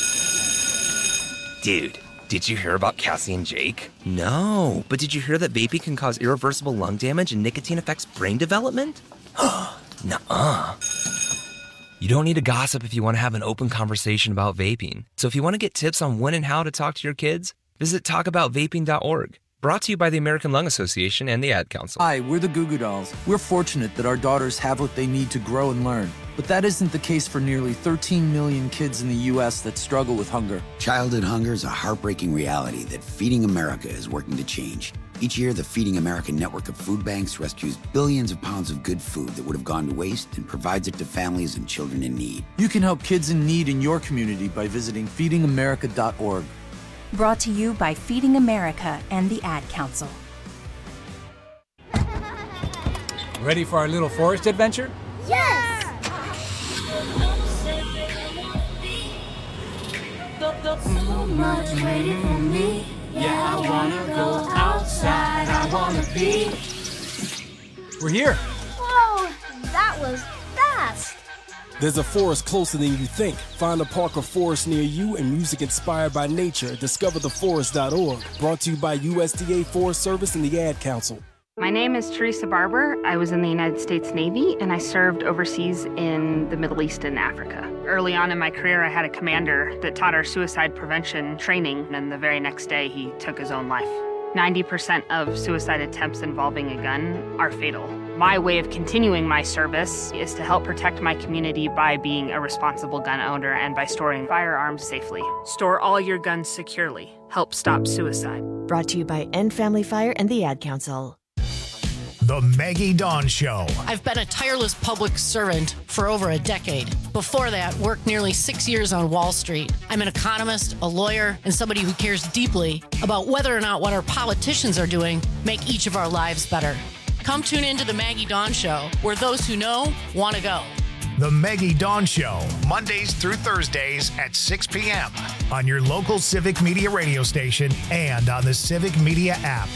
Dude, did you hear about Cassie and Jake? No, but did you hear that vaping can cause irreversible lung damage and nicotine affects brain development? Nuh-uh. You don't need to gossip if you want to have an open conversation about vaping. So if you want to get tips on when and how to talk to your kids, visit talkaboutvaping.org. Brought to you by the American Lung Association and the Ad Council. Hi, we're the Goo Goo Dolls. We're fortunate that our daughters have what they need to grow and learn. But that isn't the case for nearly 13 million kids in the U.S. that struggle with hunger. Childhood hunger is a heartbreaking reality that Feeding America is working to change. Each year, the Feeding America network of food banks rescues billions of pounds of good food that would have gone to waste and provides it to families and children in need. You can help kids in need in your community by visiting feedingamerica.org. Brought to you by Feeding America and the Ad Council. Ready for our little forest adventure? Yes! So much waiting for me. Yeah, I wanna go outside. I wanna be. We're here. Whoa, that was fast. There's a forest closer than you think. Find a park or forest near you and music inspired by nature at discovertheforest.org. Brought to you by USDA Forest Service and the Ad Council. My name is Teresa Barber. I was in the United States Navy and I served overseas in the Middle East and Africa. Early on in my career, I had a commander that taught our suicide prevention training, and the very next day he took his own life. 90% of suicide attempts involving a gun are fatal. My way of continuing my service is to help protect my community by being a responsible gun owner and by storing firearms safely. Store all your guns securely. Help stop suicide. Brought to you by End Family Fire and the Ad Council. The Maggie Dawn Show. I've been a tireless public servant for over a decade. Before that, worked nearly 6 years on Wall Street. I'm an economist, a lawyer, and somebody who cares deeply about whether or not what our politicians are doing make each of our lives better. Come tune into the Maggie Dawn Show, where those who know want to go. The Maggie Dawn Show, Mondays through Thursdays at 6 p.m. on your local Civic Media radio station and on the Civic Media app.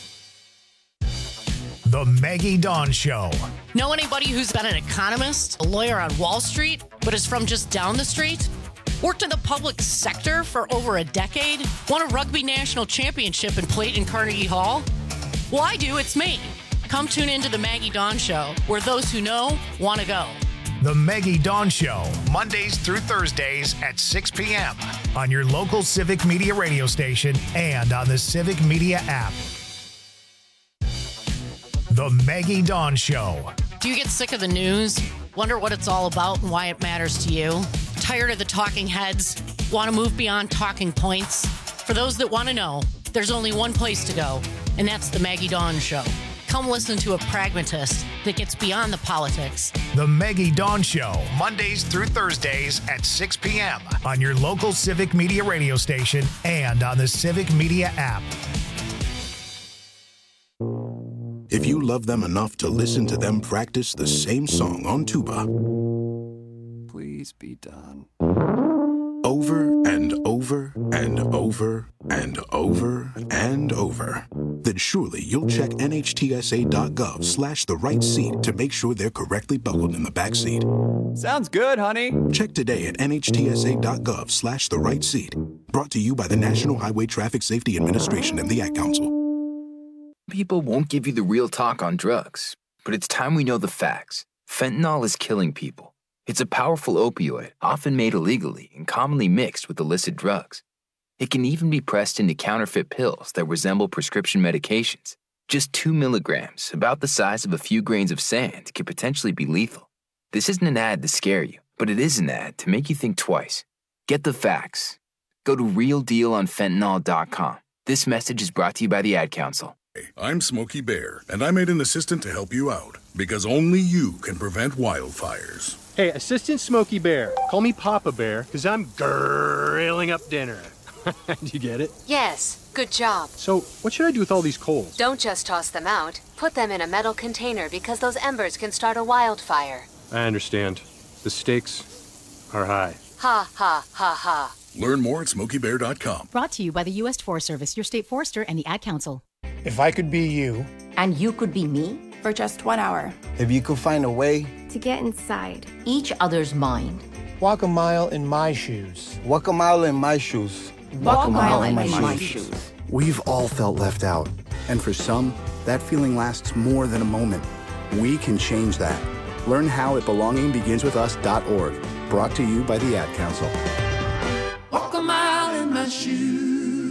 The Maggie Dawn Show. Know anybody who's been an economist, a lawyer on Wall Street, but is from just down the street? Worked in the public sector for over a decade? Won a rugby national championship and played in Carnegie Hall? Well, I do. It's me. Come tune into the Maggie Dawn Show, where those who know want to go. The Maggie Dawn Show, Mondays through Thursdays at 6 p.m. on your local Civic Media radio station and on the Civic Media app. The Maggie Dawn Show. Do you get sick of the news? Wonder what it's all about and why it matters to you? Tired of the talking heads? Want to move beyond talking points? For those that want to know, there's only one place to go, and that's the Maggie Dawn Show. Come listen to a pragmatist that gets beyond the politics. The Maggie Dawn Show, Mondays through Thursdays at 6 p.m. on your local Civic Media radio station and on the Civic Media app. If you love them enough to listen to them practice the same song on tuba, please be done. Over and over and over and over and over, then surely you'll check NHTSA.gov/the right seat to make sure they're correctly buckled in the back seat. Sounds good, honey. Check today at NHTSA.gov/the right seat. Brought to you by the National Highway Traffic Safety Administration and the Ad Council. People won't give you the real talk on drugs, but it's time we know the facts. Fentanyl is killing people. It's a powerful opioid, often made illegally and commonly mixed with illicit drugs. It can even be pressed into counterfeit pills that resemble prescription medications. Just 2 milligrams, about the size of a few grains of sand, can potentially be lethal. This isn't an ad to scare you, but it is an ad to make you think twice. Get the facts. Go to realdealonfentanyl.com. This message is brought to you by the Ad Council. I'm Smokey Bear, and I made an assistant to help you out, because only you can prevent wildfires. Hey, Assistant Smokey Bear. Call me Papa Bear, because I'm grilling up dinner. Do you get it? Yes, good job. So, what should I do with all these coals? Don't just toss them out. Put them in a metal container because those embers can start a wildfire. I understand. The stakes are high. Ha, ha, ha, ha. Learn more at SmokeyBear.com. Brought to you by the U.S. Forest Service, your state forester, and the Ad Council. If I could be you. And you could be me? For just 1 hour. If you could find a way. To get inside each other's mind. Walk a mile in my shoes. Walk a mile in my shoes. Walk a mile in my shoes. We've all felt left out. And for some, that feeling lasts more than a moment. We can change that. Learn how at belongingbeginswithus.org. Brought to you by the Ad Council. Walk a mile in my shoes.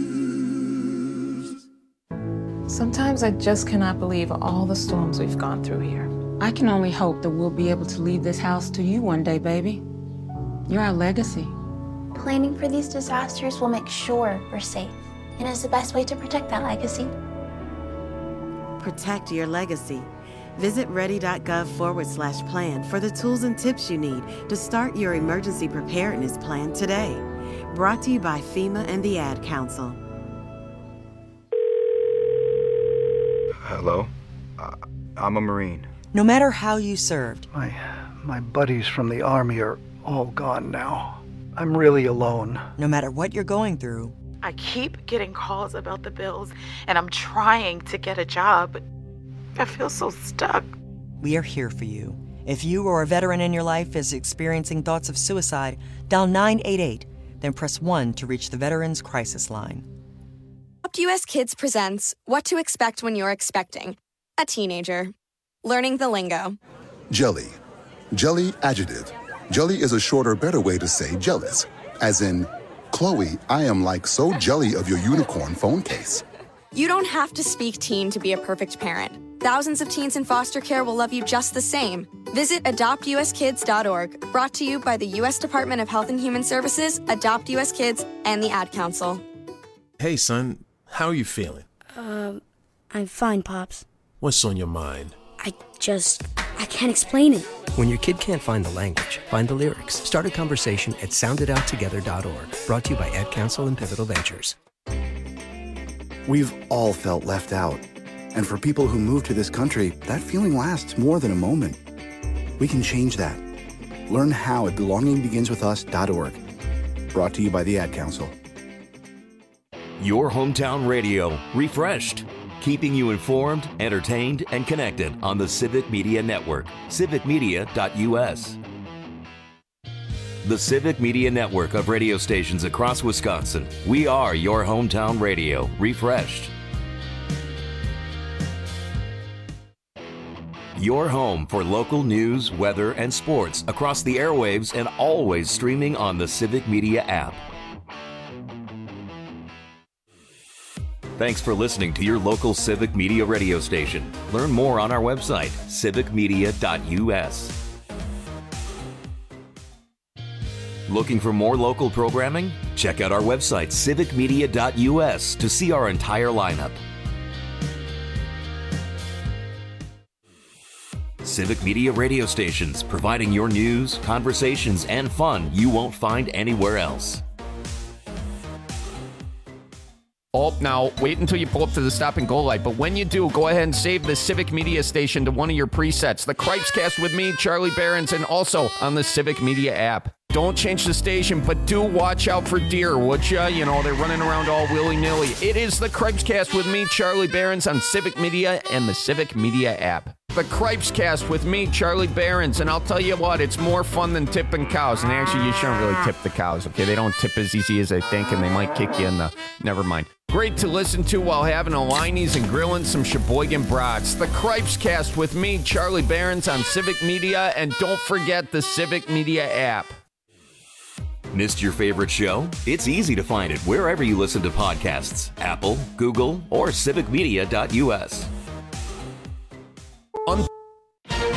Sometimes I just cannot believe all the storms we've gone through here. I can only hope that we'll be able to leave this house to you one day, baby. You're our legacy. Planning for these disasters will make sure we're safe, and is the best way to protect that legacy. Protect your legacy. Visit ready.gov/plan for the tools and tips you need to start your emergency preparedness plan today. Brought to you by FEMA and the Ad Council. Hello? I'm a Marine. No matter how you served. My buddies from the Army are all gone now. I'm really alone. No matter what you're going through. I keep getting calls about the bills, and I'm trying to get a job, but I feel so stuck. We are here for you. If you or a veteran in your life is experiencing thoughts of suicide, dial 988, then press 1 to reach the Veterans Crisis Line. Adopt US Kids presents What to Expect When You're Expecting a Teenager. Learning the lingo. Jelly. Jelly adjective. Jelly is a shorter, better way to say jealous. As in, Chloe, I am like so jelly of your unicorn phone case. You don't have to speak teen to be a perfect parent. Thousands of teens in foster care will love you just the same. Visit adoptuskids.org. Brought to you by the U.S. Department of Health and Human Services, Adopt U.S. Kids, and the Ad Council. Hey, son, how are you feeling? I'm fine, Pops. What's on your mind? I can't explain it. When your kid can't find the language, find the lyrics. Start a conversation at sounditouttogether.org. Brought to you by Ad Council and Pivotal Ventures. We've all felt left out. And for people who move to this country, that feeling lasts more than a moment. We can change that. Learn how at belongingbeginswithus.org. Brought to you by the Ad Council. Your hometown radio, refreshed. Keeping you informed, entertained, and connected on the Civic Media Network, civicmedia.us. The Civic Media Network of radio stations across Wisconsin. We are your hometown radio, refreshed. Your home for local news, weather, and sports across the airwaves and always streaming on the Civic Media app. Thanks for listening to your local Civic Media radio station. Learn more on our website, civicmedia.us. Looking for more local programming? Check out our website, civicmedia.us, to see our entire lineup. Civic Media radio stations, providing your news, conversations, and fun you won't find anywhere else. Oh, now, wait until you pull up to the stop and go light. But when you do, go ahead and save the Civic Media station to one of your presets. The Cripescast with me, Charlie Behrens, and also on the Civic Media app. Don't change the station, but do watch out for deer, would ya? You know, they're running around all willy-nilly. It is the Cripescast with me, Charlie Behrens, on Civic Media and the Civic Media app. The Cripescast with me, Charlie Behrens, and I'll tell you what, it's more fun than tipping cows. And actually, you shouldn't really tip the cows, okay? They don't tip as easy as they think, and they might kick you in the... Never mind. Great to listen to while having a Liney's and grilling some Sheboygan brats. The Cripescast with me, Charlie Behrens, on Civic Media, and don't forget the Civic Media app. Missed your favorite show? It's easy to find it wherever you listen to podcasts. Apple, Google, or civicmedia.us.